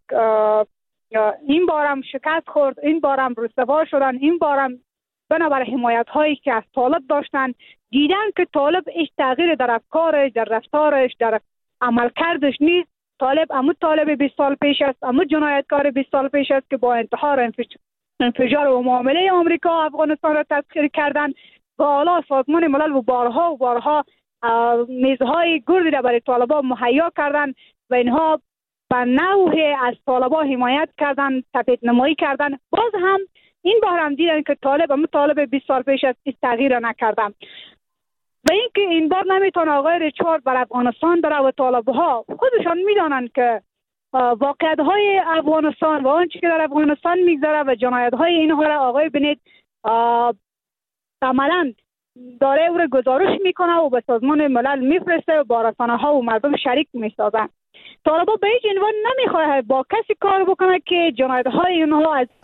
Speaker 8: این بارم شکست خورد، این بارم رسوا شدن، این بارم بنابر حمایت هایی که از طالب داشتن دیدن که طالب هیچ تغییر در افکارش، در رفتارش، در عملکردش نیست. طالب 20 سال پیش است، اما جنایتکار 20 سال پیش است که با انتحار، انفجار و معامله آمریکا افغانستان را تسخیر کردن و حالا سازمان ملل و بارها میزهای گردی را برای طالبان مهیا کردن و اینها به نوع از طالبان حمایت کردن، تپید نمایی کردن. باز هم این بار هم دیدن که طالب 20 سال پیش از این تغییر را نکردن و اینکه این بار نمیتونه آقای ریچارد بر افغانستان داره و طالبها خودشان میدانند که واقعیت های افغانستان و آنچه که در افغانستان میگذره و جنایت های اینها را آقای بنت عملاً داره او را گزارش میکنه و به سازمان ملل میفرسته و با رسانه ها و مردم شریک میسازن. طالبان به هیچ عنوان نمیخواه با کسی کار بکنه که جنایت های اینها از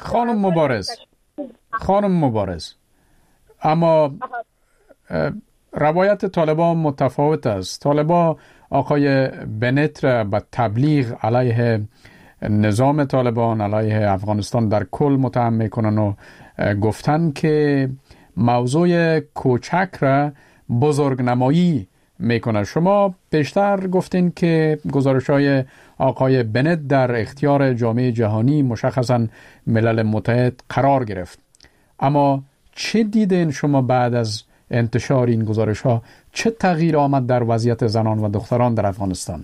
Speaker 5: خانم مبارز اما روایت طالبان متفاوت است. طالبان آقای بنت را به تبلیغ علیه نظام طالبان، علیه افغانستان در کل متهم میکنن و گفتن که موضوع کوچک را بزرگنمایی میکنه. شما بیشتر گفتین که گزارش‌های آقای بنت در اختیار جامعه جهانی، مشخصاً ملل متحد قرار گرفت. اما چه دیدین شما بعد از انتشار این گزارش‌ها؟ چه تغییر آمد در وضعیت زنان و دختران در افغانستان؟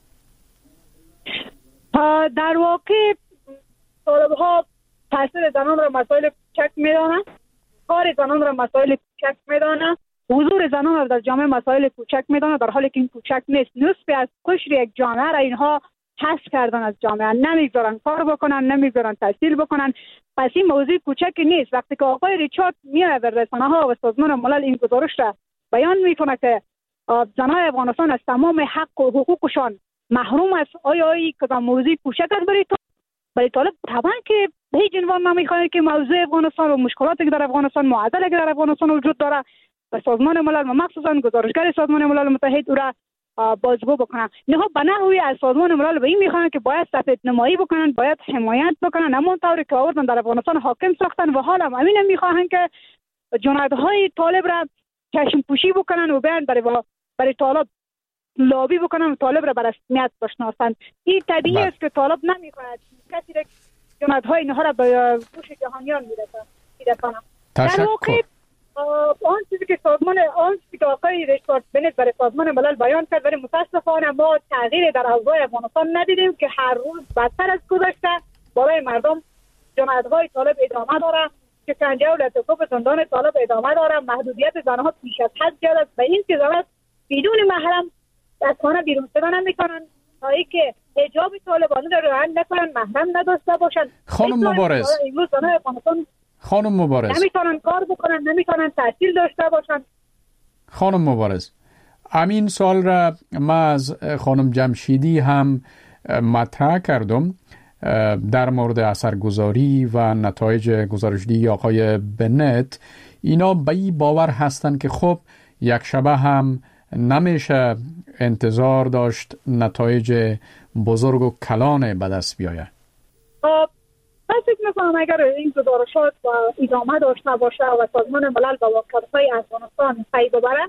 Speaker 8: در واقع طالب‌ها تاثیر زنان را مسائل کوچک می‌دانند، کار زنان را مسائل کوچک می‌دانند حضور زنان را در جامعه مسائل کوچک میدانه، در حالی که این کوچک نیست. نصف از قشر یک جامعه را اینها حذف کردن از جامعه، نمیذارن کار بکنن، نمیذارن تحصیل بکنن. پس این موضوع کوچکی نیست. وقتی که آقای ریچارد میاد در رسانه‌ها و سازمان ملل این گزارش را بیان میکنه که زنان افغانستان از تمام حق و حقوقشان محروم است، آیا این کدام موضوع کوچک است برای طالب؟ طبعا که هیچ عنوان نمیخواد که موضوع افغانستان و مشکلاتی که در افغانستان، معضلاتی که در افغانستان وجود داره و سازمان ملل و مخصوصا گزارشگر سازمان ملل متحد او را بازگو بکنن. اینها به نحوی از سازمان ملل به این میخوان که باید سفید نمایی بکنن، باید حمایت بکنن، همون طوری که آوردن در افغانستان حاکم ساختن و حالا همین میخوان که جنایت‌های طالب را چشم پوشی بکنن و بیان برای طالب لابی بکنن و طالب را به رسمیت بشناسن. این طبیعی است که طالب نمیخواهد کسی را جنایت‌های اینها را به گوش جهانیان میرسانه. در واقع آن چیزی که آقای ریچارد بنت برای سازمان ملل بیان کرد، برای متاسفانه ما تغییر در اوضاع افغانستان ندیدیم که هر روز بدتر از گذشته برای مردم جنایت‌های طالب ادامه داره، شکنجه و لطف‌های زندان طالب ادامه داره، محدودیت زنها بیش از حد زیاد است و این که زنان بدون محرم از خانه بیرون شدن نمی‌کنن تا اینکه حجاب طالبانه را رعایت نکنن، محرم نداشته باشن.
Speaker 5: خانم مبارز
Speaker 8: نمیتونن کار بکنن، نمیتونن تحصیل داشته باشن.
Speaker 5: خانم مبارز، همین سال را ما از خانم جمشیدی هم مطرح کردم در مورد اثرگذاری و نتایج گزارشدهی آقای بنت. اینا به این باور هستن که خب یک شبه هم نمیشه انتظار داشت نتایج بزرگ و کلان به دست بیاید.
Speaker 8: من فکر می‌کنم اگر این گزارشات و ادامه داشته باشه و سازمان ملل با واقعیت‌های افغانستان پی ببره،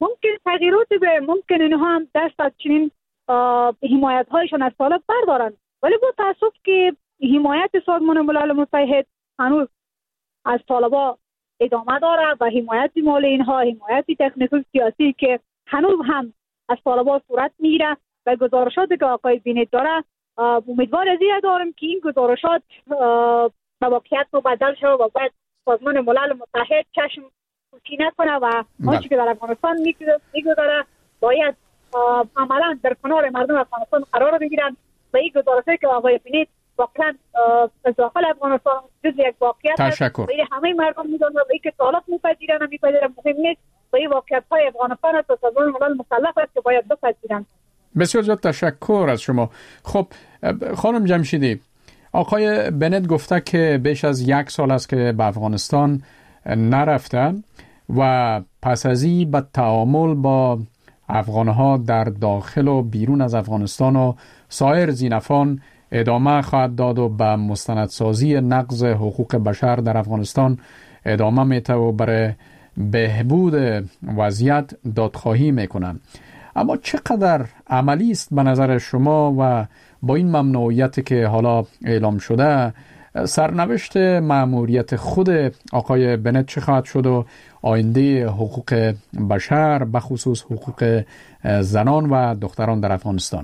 Speaker 8: ممکن اینها هم دست از چنین حمایت‌هایشان از طالب بردارن. ولی با تأسف که حمایت سازمان ملل متحد هنوز از طالبا ادامه داره و حمایت مالی اینها، حمایت تکنیکی و سیاسی که هنوز هم از طالبا صورت میگیره و گزارشاتی که آقای بنت داره، امیدوار از این دارم که این گزارشات به واقعیت مبدل شده و بعد سازمان ملل متحد چشم پوشی نکنه و آنچه که در افغانستان میگذره باید عملا در کنار مردم افغانستان قرار بگیرن و این گزارشاتی که آقای بنت واقعا از داخل افغانستان جز یک واقعیت است و همه مردم میدونن و این که طالب میپذیرن مهم نیست و این واقعیت‌های افغانستان است و سازمان ملل مکلف است که باید بپذیرن.
Speaker 5: بسیار زیاد تشکر از شما. خب خانم جمشیدی، آقای بنت گفته که بیش از 1 سال است که به افغانستان نرفته و پس از این به تعامل با افغانها در داخل و بیرون از افغانستان و سایر زینفان ادامه خواهد داد و به مستندسازی نقض حقوق بشر در افغانستان ادامه میده و برای بهبود وضعیت دادخواهی میکنن. اما چقدر عملی است به نظر شما و با این ممنوعیتی که حالا اعلام شده سرنوشت مأموریت خود آقای بنت چه خواهد شد و آینده حقوق بشر بخصوص حقوق زنان و دختران در افغانستان؟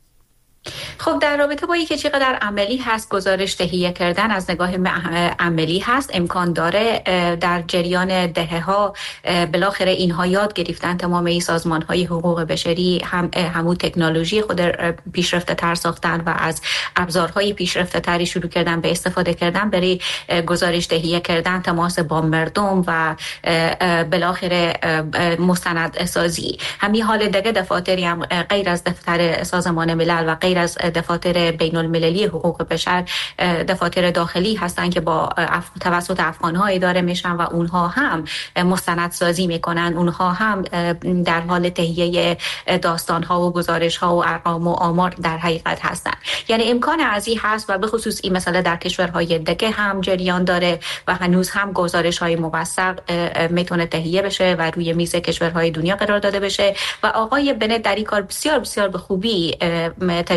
Speaker 7: خب در رابطه با اینکه چقدر عملی هست گزارش تهیه کردن از نگاه عملی هست، امکان داره در جریان دهه‌ها بالاخره اینها یاد گرفتن تمام این سازمان‌های حقوق بشری همون تکنولوژی خود پیشرفته تر ساختن و از ابزارهای پیشرفته تری شروع کردن به استفاده کردن برای گزارش تهیه کردن، تماس با مردم و بالاخره مستند سازی. همین حال دیگه دفاتری هم غیر از دفتر سازمان ملل و غیر از دفاتر بین المللی حقوق بشر دفاتر داخلی هستن که با توسط افغان‌ها اداره میشن و اونها هم مستندسازی میکنن، اونها هم در حال تهیه داستان‌ها و گزارش‌ها و ارقام و آمار در حقیقت هستن. یعنی امکان ازی هست و به خصوص این مسئله در کشورهای دیگه هم جریان داره و هنوز هم گزارش‌های موثق میتونه تهیه بشه و روی میز کشورهای دنیا قرار داده بشه و آقای بنت در این کار بسیار بسیار به خوبی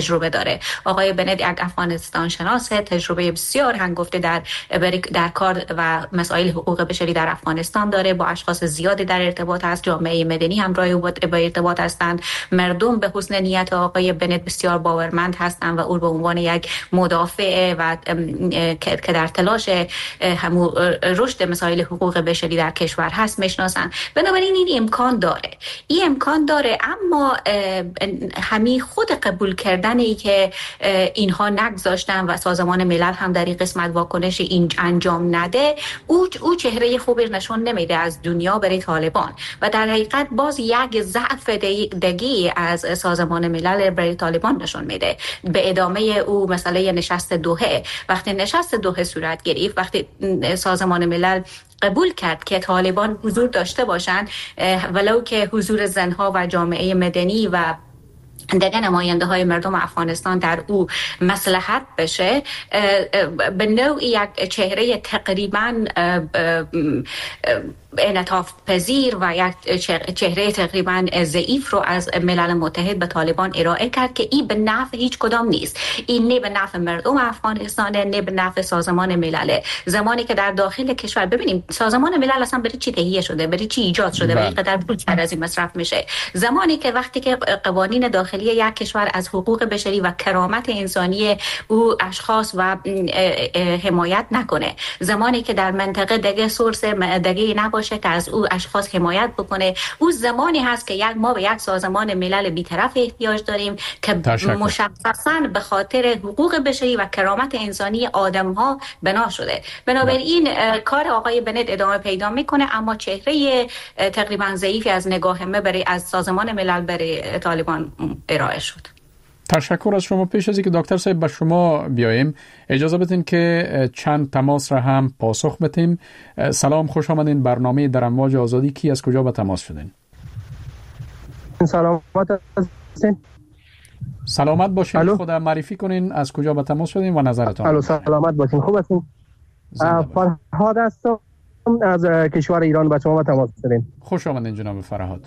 Speaker 7: تجربه داره. آقای بنت یک افغانستان شناس، تجربه بسیار هنگفته در کار و مسائل حقوق بشری در افغانستان داره. با اشخاص زیادی در ارتباط است. جامعه مدنی هم با ارتباط هستند. مردم به حسن نیت آقای بنت بسیار باورمند هستند و او به عنوان یک مدافع و که در تلاش رشد مسائل حقوق بشری در کشور هست میشناسن. بنابراین این امکان داره اما همین خود قبول کردنی که اینها نگذاشتن و سازمان ملل هم در این قسمت واکنش این انجام نده، او چهره خوبی نشون نمیده از دنیا برای طالبان و در حقیقت باز یک ضعف دگی از سازمان ملل برای طالبان نشون میده. به ادامه او مسئله نشست دوحه، وقتی نشست دوحه صورت گرفت، وقتی سازمان ملل قبول کرد که طالبان حضور داشته باشند، ولو که حضور زنها و جامعه مدنی و دیگر نماینده های مردم افغانستان در او مصلحت بشه، به نوعی یک چهره تقریبا انعطاف پذیر و یک چهره تقریبا ضعیف رو از ملل متحد به طالبان ارائه کرد که این به نفع هیچ کدام نیست. این نه به نفع مردم افغانستان، نه به نفع سازمان ملل. زمانی که در داخل کشور ببینیم سازمان ملل اصلا برای چی تهیه شده، برای چی ایجاد شده، برای قدر پول از این مصرف میشه. زمانی که وقتی که قوانین داخلی یک کشور از حقوق بشری و کرامت انسانی او اشخاص و حمایت نکنه، زمانی که در منطقه دیگه سورس دیگه نباشه که از او اشخاص حمایت بکنه، او زمانی هست که ما به یک سازمان ملل بی‌طرف احتیاج داریم که مشخصاً به خاطر حقوق بشری و کرامت انسانی آدم‌ها بنا شده. بنابراین کار آقای بنت ادامه پیدا میکنه، اما چهره تقریبا ضعیفی از نگاه ما برای از سازمان ملل برای طالبان ارائه شد.
Speaker 5: تشکر از شما. پیش از اینکه دکتر صاحب به شما بیاییم، اجازه بدین که چند تماس را هم پاسخ بدیم. سلام، خوش آمدین. برنامه در امواج آزادی. کی از کجا به تماس شدین؟ سلامت باشین. خود معرفی کنین از کجا به تماس شدین و نظرتان.
Speaker 9: سلامت باشین. خوب هستین؟ فرهاد هستم از کشور ایران به شما به تماس شدین.
Speaker 5: خوش آمدین جناب فرهاد.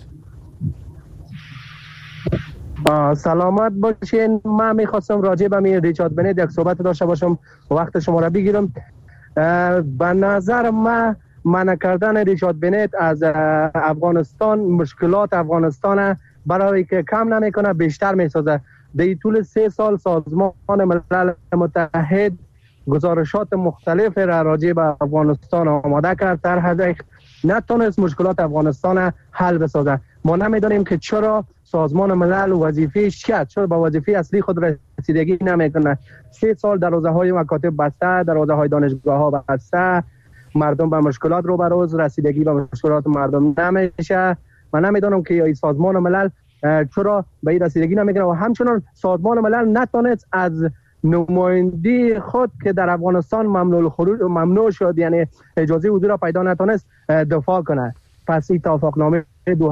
Speaker 9: سلامت باشین. من میخواستم راجع به ریچارد بنت یک صحبت داشته باشم، وقت شما را بگیرم. به نظر من منع کردن ریچارد بنت از افغانستان مشکلات افغانستان برای که کم نمیکنه بیشتر میسازه. در طول 3 سال سازمان ملل متحد گزارشات مختلف را راجع به افغانستان آماده کرد، در حد نتونست مشکلات افغانستان حل بسازه. ما نمیدونیم که چرا سازمان ملل وظیفه‌اش چرا با وظیفه اصلی خود رسیدگی نمیکنه. 3 سال دروازه‌های مکاتب بسته، دروازه‌های دانشگاه‌ها بسته، مردم با مشکلات روبروز، رسیدگی به مشکلات مردم نمیشه. من نمیدونم که این سازمان ملل چرا به این رسیدگی نمیکنه و همچنان سازمان ملل نتونست از نمایندی خود که در افغانستان ممنوع شد، یعنی اجازه حضور را پیدا نتونست، دفاع کنه. پس این توافقنامه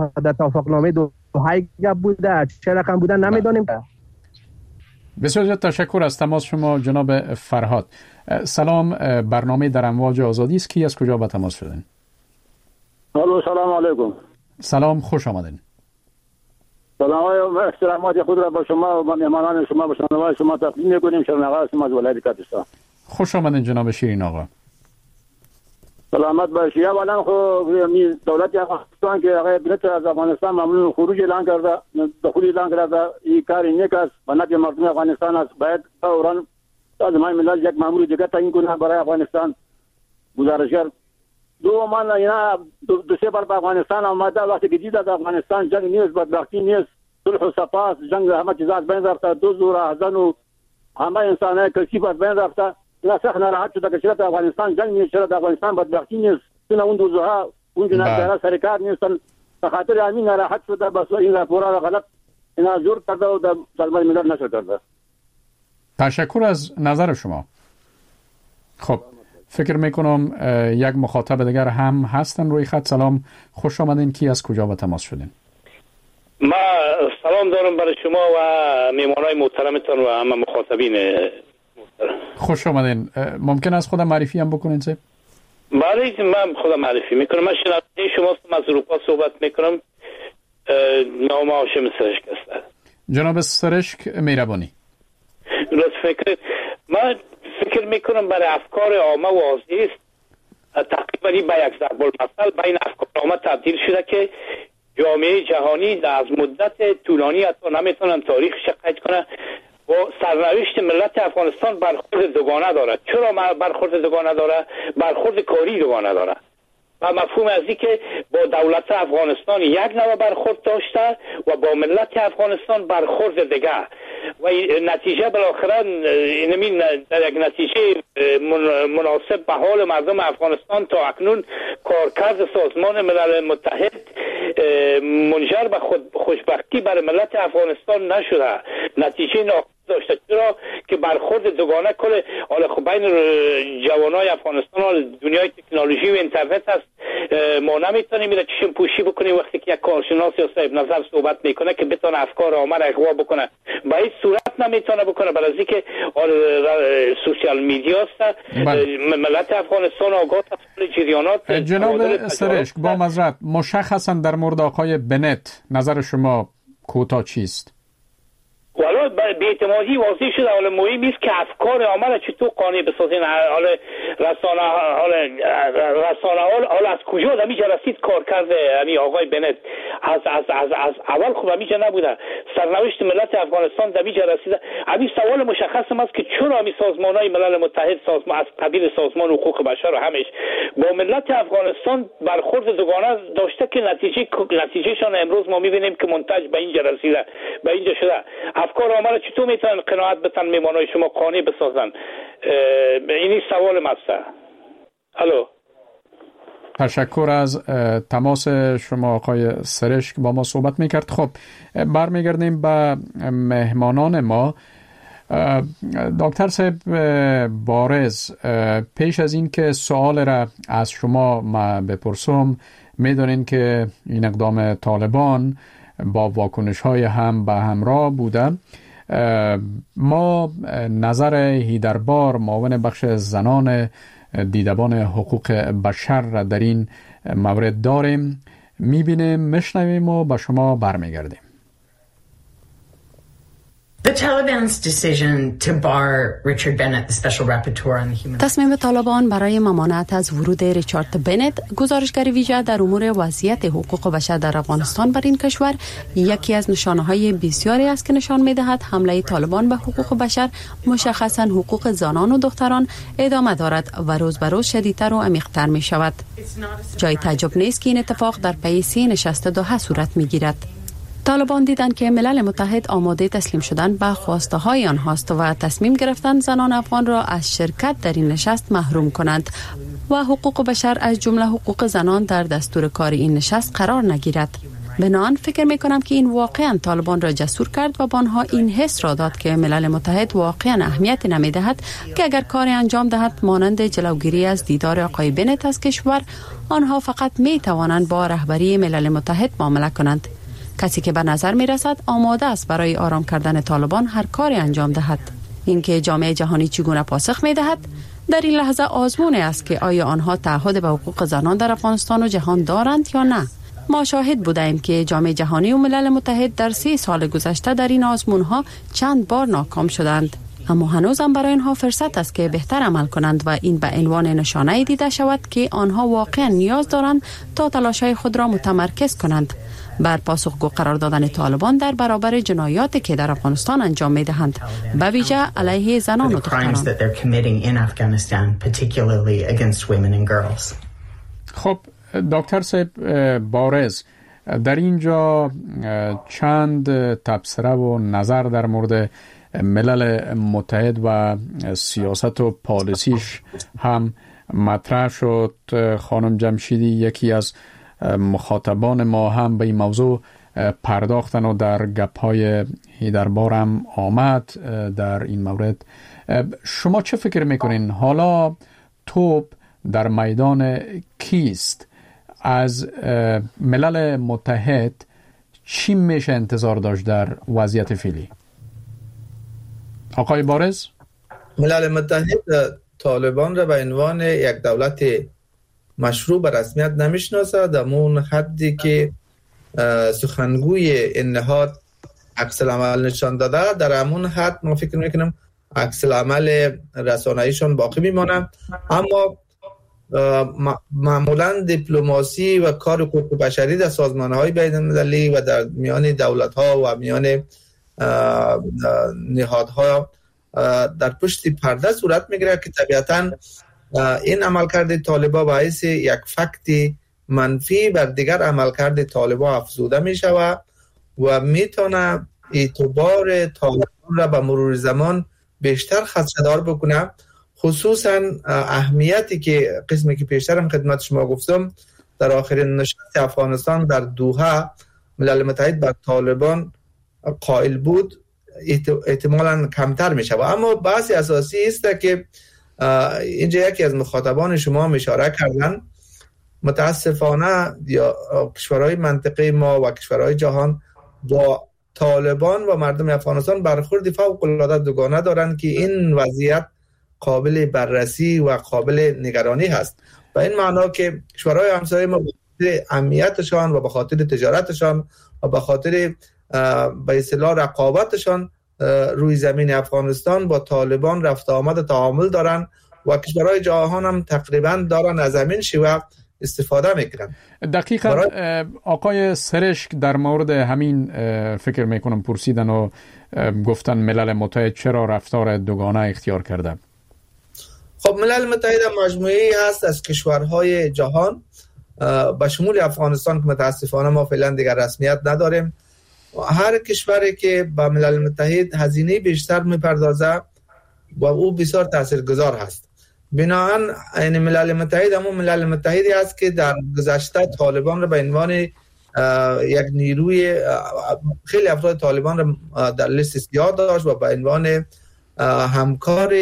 Speaker 9: دوحه بوده، چه رقم بوده نمیدونیم.
Speaker 5: بسیار تشکر از تماس شما جناب فرهاد. سلام، برنامه در امواج آزادی است. کی از کجا به تماس شدین؟
Speaker 10: سلام علیکم.
Speaker 5: سلام، خوش آمدین.
Speaker 10: سلام و احترامات خود را با شما و مهمانان شما و شنوندگان شما تقدیم می‌کنیم. شیرین آقا هستم از ولایت کردستان.
Speaker 5: خوش آمدین جناب شیرین آقا.
Speaker 10: سلامت باشید. اولا خب دولت افغانستان که آقای بنت از افغانستان ممنوع خروج اعلان کرده، دخول اعلان کرده، این کار نیک است و نفع مردم افغانستان است. باید فوراً سازمان ملل یک مأمور دیگر تعیین کنه برای افغانستان. گزارشگر من اینا 2-3 بار به افغانستان آمده، وقتی که دید از افغانستان جنگ نیست، بدبختی نیست، صلح و صفا، جنگ همه چیز از بین رفته، دزد و راهزن و همه انسانای کثیف از بین رفته. اینا سخت ناراحت شده که چرا در افغانستان جنگ نیست، چرا در افغانستان بدبختی نیست، چرا اون دوزها اون جنازه سرکار نیستن. به خاطر همین ناراحت شده، بس این راپورا را غلط اینا زور کرده و در سازمان ملل نشر کرده.
Speaker 5: تشکر از نظر شما. خب فکر میکنم یک مخاطب دیگر هم هستن روی خط. سلام، خوش آمدین. کی از کجا به تماس شدین؟
Speaker 11: ما سلام دارم برای شما و میهمانای محترمتان و همه مخاطبین محترم.
Speaker 5: خوش آمدین. ممکن است خودم معرفی هم بکنین صاحب؟
Speaker 11: بله، من خودم معرفی میکنم. من شنونده شماستم، از اروپا صحبت میکنم. نام هاشم سرشک است.
Speaker 5: جناب سرشک مهربانی.
Speaker 11: درست فکر من فکر میکنم برای افکار عامه واضح است تقریبا به یک ضرب المثل بین افکار عامه تبدیل شده که جامعه جهانی از مدت طولانی حتی نمیتونن تاریخش قید کنه و سرنوشت ملت افغانستان برخورد دوگانه داره. چرا برخورد دوگانه داره؟ برخورد کاری دوگانه داره و مفهوم از این که با دولت افغانستان یک نوع برخورد داشته و با ملت افغانستان برخورد دیگه و نتیجه بالاخره در یک نتیجه مناسب به حال مردم افغانستان تا اکنون کارکرد سازمان ملل متحد منجر به خوشبختی برای ملت افغانستان نشده، نتیجه داشته. چرا که برخورد دوگانه کل حالا خب بین جوانای افغانستان و دنیای تکنولوژی و اینترنت هست. ما نمیتونیم میره چشم پوشی بکنیم وقتی که یک کارشناس یا صاحب نظر صحبت میکنه که بتونه افکار عامه را اغوا بکنه، به هیچ صورت نمیتونه بکنه. برای اینکه سوشال میدیا است ملت افغانستان آگاه از جریانات.
Speaker 5: جناب سرشک با معذرت مشخصا در مورد آقای بنت نظر شما کوتاه چیست؟
Speaker 11: والا بی‌اعتمادی واضح شده. حالا مهم است که افکار عامه را چطور قانع بسازین. حالا رسانه حالا از کجا در اینجا رسید کار کرده یعنی آقای بنت از اول خوب اینجا نبوده. سرنوشت ملت افغانستان در اینجا رسیده. همین سوال مشخص است که چرا همین سازمان‌های ملل متحد از قبیل سازمان حقوق بشر و همش با ملت افغانستان برخورد دوگانه داشته که نتیجهشان امروز ما می‌بینیم که منتج به اینجا رسیده، به اینجا شده. افکار عامه را چطور میتونن قناعت بتن میمانای شما قانع بسازن؟ اینی سوال مست. الو،
Speaker 5: تشکر از تماس شما آقای سرشک با ما صحبت میکرد. خب برمیگردیم به مهمانان ما. دکتر صاحب بارز، پیش از این که سوال را از شما ما بپرسم، میدونین که این اقدام طالبان با واکنش‌های هم به همراه بوده. ما نظر هیدربار معاون بخش زنان دیدبان حقوق بشر را در این مورد داریم، میبینیم، میشنویم و با شما برمیگردیم.
Speaker 12: تصمیم طالبان برای ممانعت از ورود ریچارد بنت، گزارشگر ویژه در امور وضعیت حقوق بشر در افغانستان بر این کشور، یکی از نشانه‌های بسیاری است که نشان می‌دهد حمله طالبان به حقوق بشر، مشخصاً حقوق زنان و دختران، ادامه دارد و روز به روز شدیدتر و عمیق‌تر می‌شود. جای تعجب نیست که این اتفاق در پی 30 نشست دوحه صورت می‌گیرد. طالبان دیدند که ملل متحد آماده تسلیم شدن به خواسته های آنهاست و تصمیم گرفتند زنان افغان را از شرکت در این نشست محروم کنند و حقوق بشر از جمله حقوق زنان در دستور کار این نشست قرار نگیرد. بنابراین فکر می کنم که این واقعا طالبان را جسور کرد و با آنها این حس را داد که ملل متحد واقعا اهمیت نمی دهد که اگر کاری انجام دهد مانند جلوگیری از دیدار آقای بنت از کشور، آنها فقط می توانند با رهبری ملل متحد معامله کنند. کسی که به نظر می رسد آماده است برای آرام کردن طالبان هر کاری انجام دهد. اینکه جامعه جهانی چگونه پاسخ می دهد در این لحظه آزمون است که آیا آنها تعهد به حقوق زنان در افغانستان و جهان دارند یا نه. ما شاهد بودیم که جامعه جهانی و ملل متحد در 3 سال گذشته در این آزمون ها چند بار ناکام شدند، اما هنوزم برای آنها فرصت است که بهتر عمل کنند و این به عنوان نشانه دیده شود که آنها واقعا نیاز دارند تا تلاش‌های خود را متمرکز کنند بر پاسخگو قرار دادن طالبان در برابر جنایاتی که در افغانستان انجام می‌دهند، به ویژه علیه زنان و دختران.
Speaker 5: خب دکتر صاحب بارز، در اینجا چند تبصره و نظر در مورد ملل متحد و سیاست و پالیسیش هم مطرح شد. خانم جمشیدی یکی از مخاطبان ما هم به این موضوع پرداختن و در گپ‌های هیدربار هم آمد در این مورد. شما چه فکر میکنین؟ حالا توپ در میدان کیست؟ از ملل متحد چی میشه انتظار داشت در وضعیت فعلی؟ آقای بارز؟
Speaker 6: ملل متحد طالبان را به عنوان یک دولت مشروع به رسمیت نمیشناسه، در اون حدی که سخنگوی این نهاد عکس العمل نشان داده، در همون حد ما فکر میکنم عکس العمل رسانه‌ایشون باقی میمونه. اما معمولا دیپلماسی و کار حقوق بشری در سازمان‌های بین‌المللی و در میان دولت‌ها و میان نهادها در پشت پرده صورت میگیره که طبیعتاً این عملکرد طالبان باعث یک فکت منفی بر دیگر عملکرد طالبان افزوده میشود و میتونه اعتبار طالبان را به مرور زمان بیشتر خدشه‌دار بکنه، خصوصا اهمیتی که قسمی که پیشترم خدمت شما گفتم در آخرین نشست افغانستان در دوحه ملل متحد بر طالبان قائل بود احتمالاً کمتر می شود. اما بحث اساسی است که اینجا یکی از مخاطبان شما اشاره کردن، متاسفانه یا کشورهای منطقه ما و کشورهای جهان با طالبان و مردم افغانستان برخورد فوق العاده دوگانه دارند که این وضعیت قابل بررسی و قابل نگرانی هست. و این معنا که کشورهای همسایه ما به خاطر امنیتشان و به خاطر تجارتشان و به خاطر به اصطلاح رقابتشان روی زمین افغانستان با طالبان رفت آمد تعامل دارن و کشورهای جهان هم تقریبا دارن از همین شیوه استفاده میکنن.
Speaker 5: دقیقاً آقای سرشک در مورد همین فکر میکنم پرسیدن و گفتن ملل متحد چرا رفتار دوگانه اختیار کرده؟
Speaker 6: خب ملل متحد مجموعه‌ای هست از کشورهای جهان به شمول افغانستان که متاسفانه ما فعلا دیگر رسمیت نداریم. هر کشوری که با ملل متحد هزینه بیشتر میپردازه و او بسیار تاثیرگذار هست. بنابراین این ملل متحد همون ملل متحدی است که در گذشته طالبان را به عنوان یک نیروی، خیلی افراد طالبان را در لیست سیاه داشت و به عنوان همکار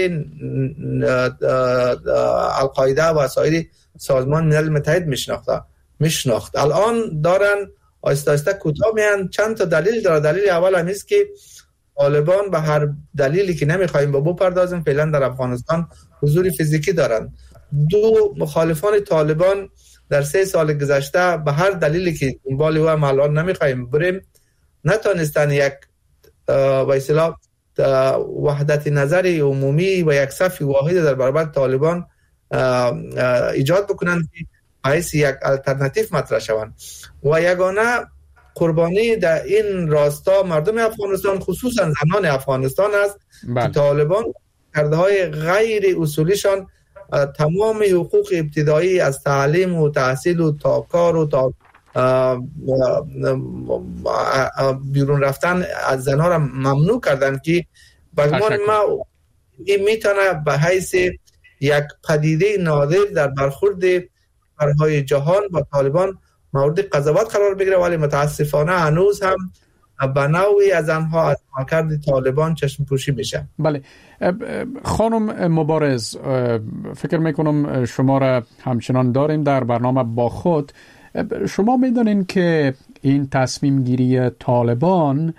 Speaker 6: القاعده و سایر سازمان ملل متحد میشناخت. الان دارن آهسته آهسته کوتاه میان. چند تا دلیل داره. دلیل اول هم است که طالبان به هر دلیلی که نمیخوایم به بپردازیم فعلا در افغانستان حضور فیزیکی دارن. دو، مخالفان طالبان در 3 سال گذشته به هر دلیلی که دنبال او هم الان نمیخوایم بریم نتونستن یک به اصطلاح وحدت نظر عمومی و یک صف واحد در برابر طالبان ایجاد بکنن که باعث یک الटरनेटिव مطرح شوند. و یگانه قربانی در این راستا مردم افغانستان خصوصا زنان افغانستان است که طالبان کردهای غیر اصولیشان تمام حقوق ابتدایی از تعلیم و تحصیل و تا کار و تا بیرون رفتن از زنها را ممنوع کردن که بگمان ما این میتونه به حیث یک پدیده نادر در برخورد کشورهای جهان با طالبان مورد قضاوت قرار بگیره، ولی متاسفانه هنوز هم به نوعی از آنها از عملکرد طالبان چشم پوشی میشه.
Speaker 5: بله خانم مبارز، فکر میکنم شما را همچنان داریم در برنامه با خود. شما میدونین که این تصمیم گیری طالبان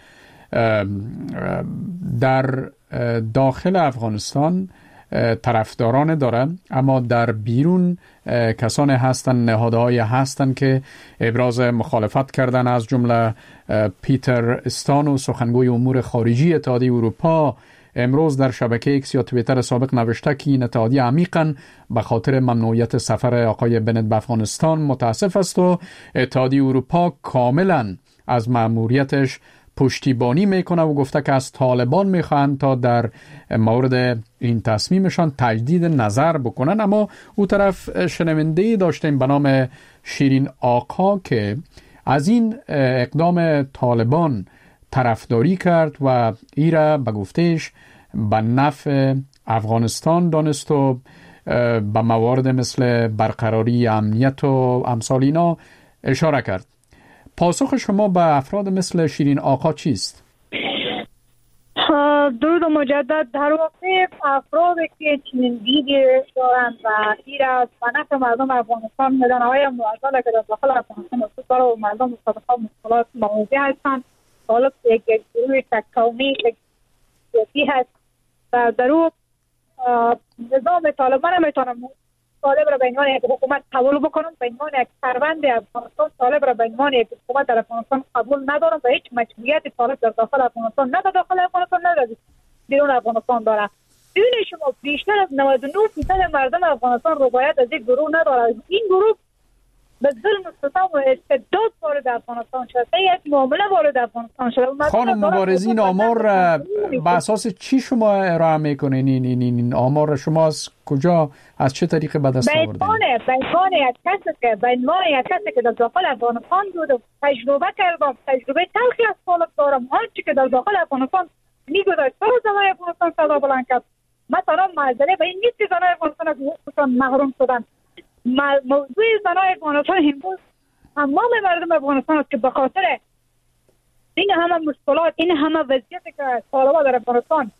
Speaker 5: در داخل افغانستان طرفداران دارن، اما در بیرون کسانی هستن، نهادهای هستن که ابراز مخالفت کردن، از جمله پیتر استانو سخنگوی امور خارجی اتحادیه اروپا امروز در شبکه ایکس یا توییتر سابق نوشته که این اتحادیه عمیقاً به خاطر ممنوعیت سفر آقای بنت به افغانستان متاسف است و اتحادیه اروپا کاملاً از مأموریتش پشتیبانی میکنه و گفته که از طالبان میخواهند تا در مورد این تصمیمشان تجدید نظر بکنن. اما او طرف شنونده‌ای داشتیم به نام شیرین آقا که از این اقدام طالبان طرفداری کرد و ای را به گفتهش به نفع افغانستان دانست و به موارد مثل برقراری امنیت و امثال اینا اشاره کرد. پاسخ شما به افراد مثل شیرین آقا چیست؟
Speaker 8: درود مجدد. در واقع افرادی که چنین دیدی دارند و این از نفع مردم افغانستان میدانهای معضل که در داخل افغانستان وجود داره و مردم مصادفه مشکلات مواجه هستند، حالا یک گروه تک‌قومی سیاسی هست و در او نظام طالبان میتونه طالب را به عنوان یک حکومت قبول بکنم، به عنوان یک سروند افغانستان طالب را به عنوان یک حکومت در افغانستان قبول ندارم و هیچ مشروعیت طالب در داخل افغانستان نه در داخل افغانستان نه در بیرون افغانستان داره. ببینید شما بیشتر از 99% مردم افغانستان رضایت از یک گروه نداره. این گروه به ظلم و ستم و استبداد وارد افغانستان شده، یک معامله وارد افغانستان شده.
Speaker 5: خانم مبارزین آمار به اساس چی شما ارائه میکنین؟ این آمار شما از کجا، از چه طریقه به دست آوردین؟
Speaker 8: به عنوان یک کسی که در داخل افغانستان بودم، تجربه کردم، تجربه تلخی از طالب دارم. هر چی که در داخل افغانستان میگذشت تا زنای افغانستان صدا بلند کرد. مثلا معضله به این نیست که زنای افغانستان از حقوقشان محروم شدن. موضوع زنای افغانستان امروز تمام مردم افغانستان است که به خاطر این همه مشکلات، این همه وضعیتی که طالبان در افغانستان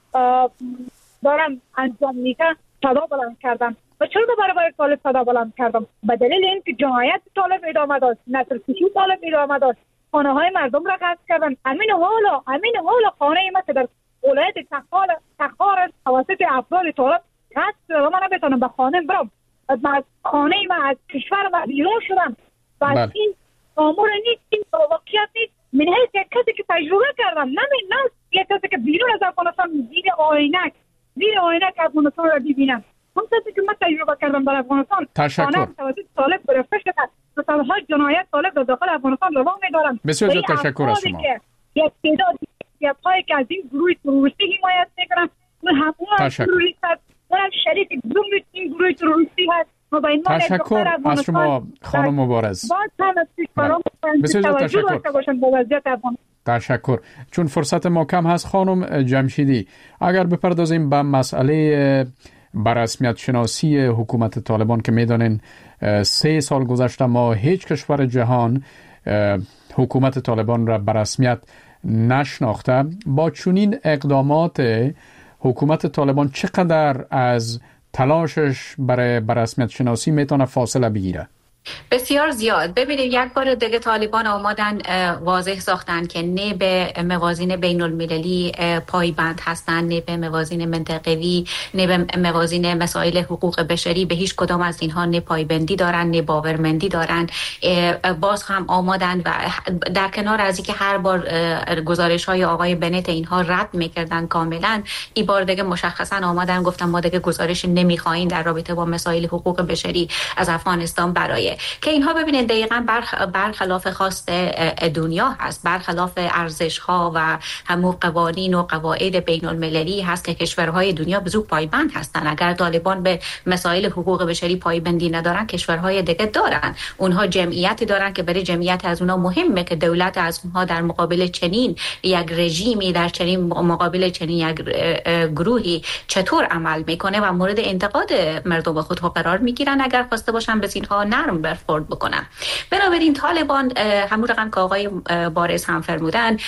Speaker 8: دارم انجام میده صدا بلند کردن. و چرا برای طالب صدا بلند کردم؟ به دلیل اینکه جنایت طالب ادامه داشت، نسل کشی طالب ادامه داشت، خانه های مردم را غصب کردن. امین حالا خانه ما که در ولایت تخار توسط افراد طالب غصب شده و من نمیتونم به خانه برم. از خانه ما، از کشور ما بیرون شدم و این امور نیست، این واقعیت نیست. من حیث یک کسی که تجربه کردم، نه یک کسی که بیرون از افغانستان زیر آینک افغانستان را ببینم. اون کسی که من تجربه کردم در افغانستان خانه توسط طالب گرفته شده و سالها جنایت طالب در داخل افغانستان روان می‌دارن.
Speaker 5: بسیار زیاد تشکر از شما.
Speaker 8: یک تعداد پای که از این گروه تروریستی حمایت می‌کنن، اون همون تروریست هست، اونم شریک این گروه تروریستی هست.
Speaker 5: تشکر از شما خانم مبارز. بسیار تشکر. تشکر. چون فرصت ما کم هست خانم جمشیدی، اگر بپردازیم به مسئله بررسمیت شناسی حکومت طالبان که میدانین 3 سال گذشته ما هیچ کشور جهان حکومت طالبان را بررسمیت نشناخته، با چنین اقدامات حکومت طالبان چقدر از تلاشش برای رسمیت شناسی میتونه فاصله بگیره؟
Speaker 7: بسیار زیاد. ببینید یک بار دیگه طالبان آمدن واضح ساختن که نه به موازین بین المللی پایبند هستند، نه به موازین منطقوی، نه به موازین مسائل حقوق بشری، به هیچ کدام از اینها نه پایبندی دارن نه باورمندی دارن. باز هم آمدن و در کنار از اینکه هر بار گزارش های آقای بنت اینها رد میکردن کاملا، این بار دیگه مشخصا آمدن گفتن ما دیگه گزارش نمیخوایم در رابطه با مسائل حقوق بشری از افغانستان برای که اینها ببینید دقیقاً برخلاف خواست دنیا هست، برخلاف ارزش ها و همون قوانین و قواعد بین المللی هست که کشورهای دنیا به زود پایبند هستن. اگر طالبان به مسائل حقوق بشری پایبندی ندارن، کشورهای دیگه دارن. اونها جمعیتی دارن که برای جمعیت از اونها مهمه که دولت از اونها در مقابل چنین یک رژیمی، در چنین مقابل چنین یک گروهی چطور عمل میکنه و مورد انتقاد مردم خود قرار میگیرن اگر خواسته باشن به اینها نرم برخورد بکنن. بنابراین طالبان همون رقم که آقای بارز هم فرمودن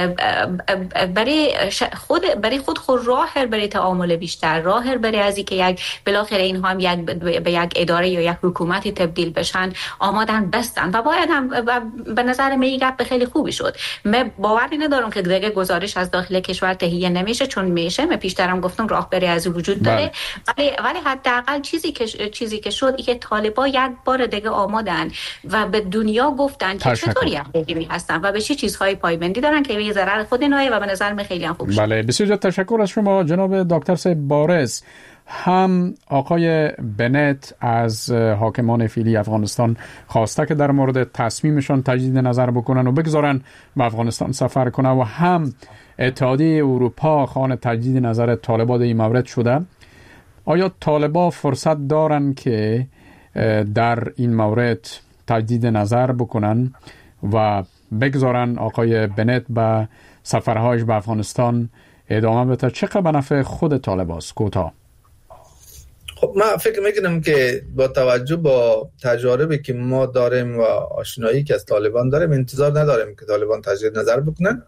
Speaker 7: برای خود راه برای تعامل بیشتر، راه برای از اینکه یک بالاخره اینها هم به یک اداره یا یک حکومتی تبدیل بشن آمادن بستن و باید هم به نظر من یک گپ خیلی خوبی شد. من باوری ندارم که دیگه گزارش از داخل کشور تهیه نمیشه، چون میشه. من پیشترم گفتم راه برای از وجود داره، ولی حداقل چیزی که شد که طالبان یک بار دیگه آمادن و به دنیا گفتن که چطور یک رژیمی هستن و به چه چیزهای پایبندی دارن که به ضرر خود اینها و به نظر من خیلی هم خوب شد.
Speaker 5: بله، بسیار تشکر از شما جناب دکتر صاحب بارز. هم آقای بنت از حاکمان فعلی افغانستان خواسته که در مورد تصمیمشان تجدید نظر بکنن و بگذارن به افغانستان سفر کنه و هم اتحادیه اروپا خواهان تجدید نظر طالبان این مورد شده. آیا طالبان فرصت دارن که در این مورد تجدید نظر بکنن و بگذارن آقای بنت به سفرهایش به افغانستان ادامه بده؟ چقدر به نفع خود طالبان است؟ کوتاه.
Speaker 6: خب من فکر میکنم که با توجه با تجاربی که ما داریم و آشنایی که از طالبان داریم انتظار نداریم که طالبان تجدید نظر بکنن،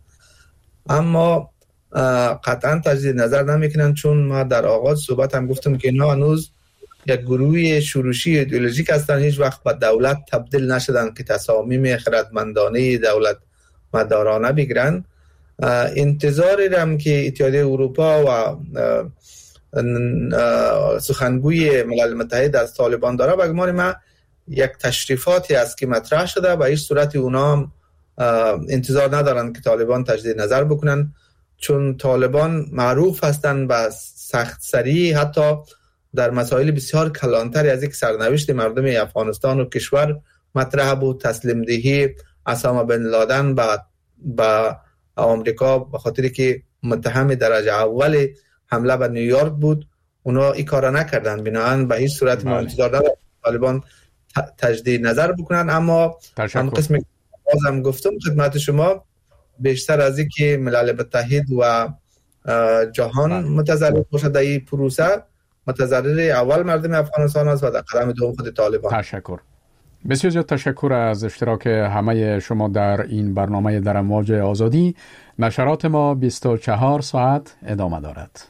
Speaker 6: اما قطعا تجدید نظر نمیکنن، چون ما در آغاز صحبت هم گفتم که اینا هنوز یک گروه شورشی ایدئولوژیک هستن، هیچ وقت به دولت تبدیل نشدن که تصامیم خردمندانه دولت مدارانه بگیرن. انتظاری هم که اتحادیه اروپا و سخنگوی ملل متحد از طالبان داره، به گمان من یک تشریفاتی است که مطرح شده و هیچ صورتی اونا انتظار ندارن که طالبان تجدید نظر بکنن، چون طالبان معروف هستند به سخت سری، حتی در مسائل بسیار کلانتری از یک سرنوشت مردم افغانستان و کشور مطرح بود، تسلیم دهی اسامه بن لادن به آمریکا به خاطری که متهم درجه اول حمله به نیویورک بود، اونا این کارا نکردن. بنابراین به هیچ صورت ما انتظار نداریم طالبان تجدید نظر بکنن. اما هم قسم بازم گفتم خدمت شما، بیشتر از اینکه ملل متحد و جهان متضرر باشه در این پروسه، متضرر اول مردم افغانستان است و در قدم دوم خود طالبان.
Speaker 5: تشکر. بسیار زیاد تشکر از اشتراک همه شما در این برنامه در امواج آزادی. نشرات ما 24 ساعت ادامه دارد.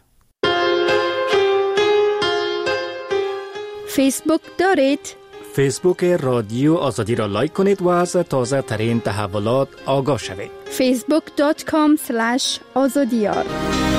Speaker 4: فیسبوک دارید؟
Speaker 13: فیسبوک رادیو آزادی را لایک کنید و از تازه ترین تحولات آگاه شوید.
Speaker 4: facebook.com/azadiyar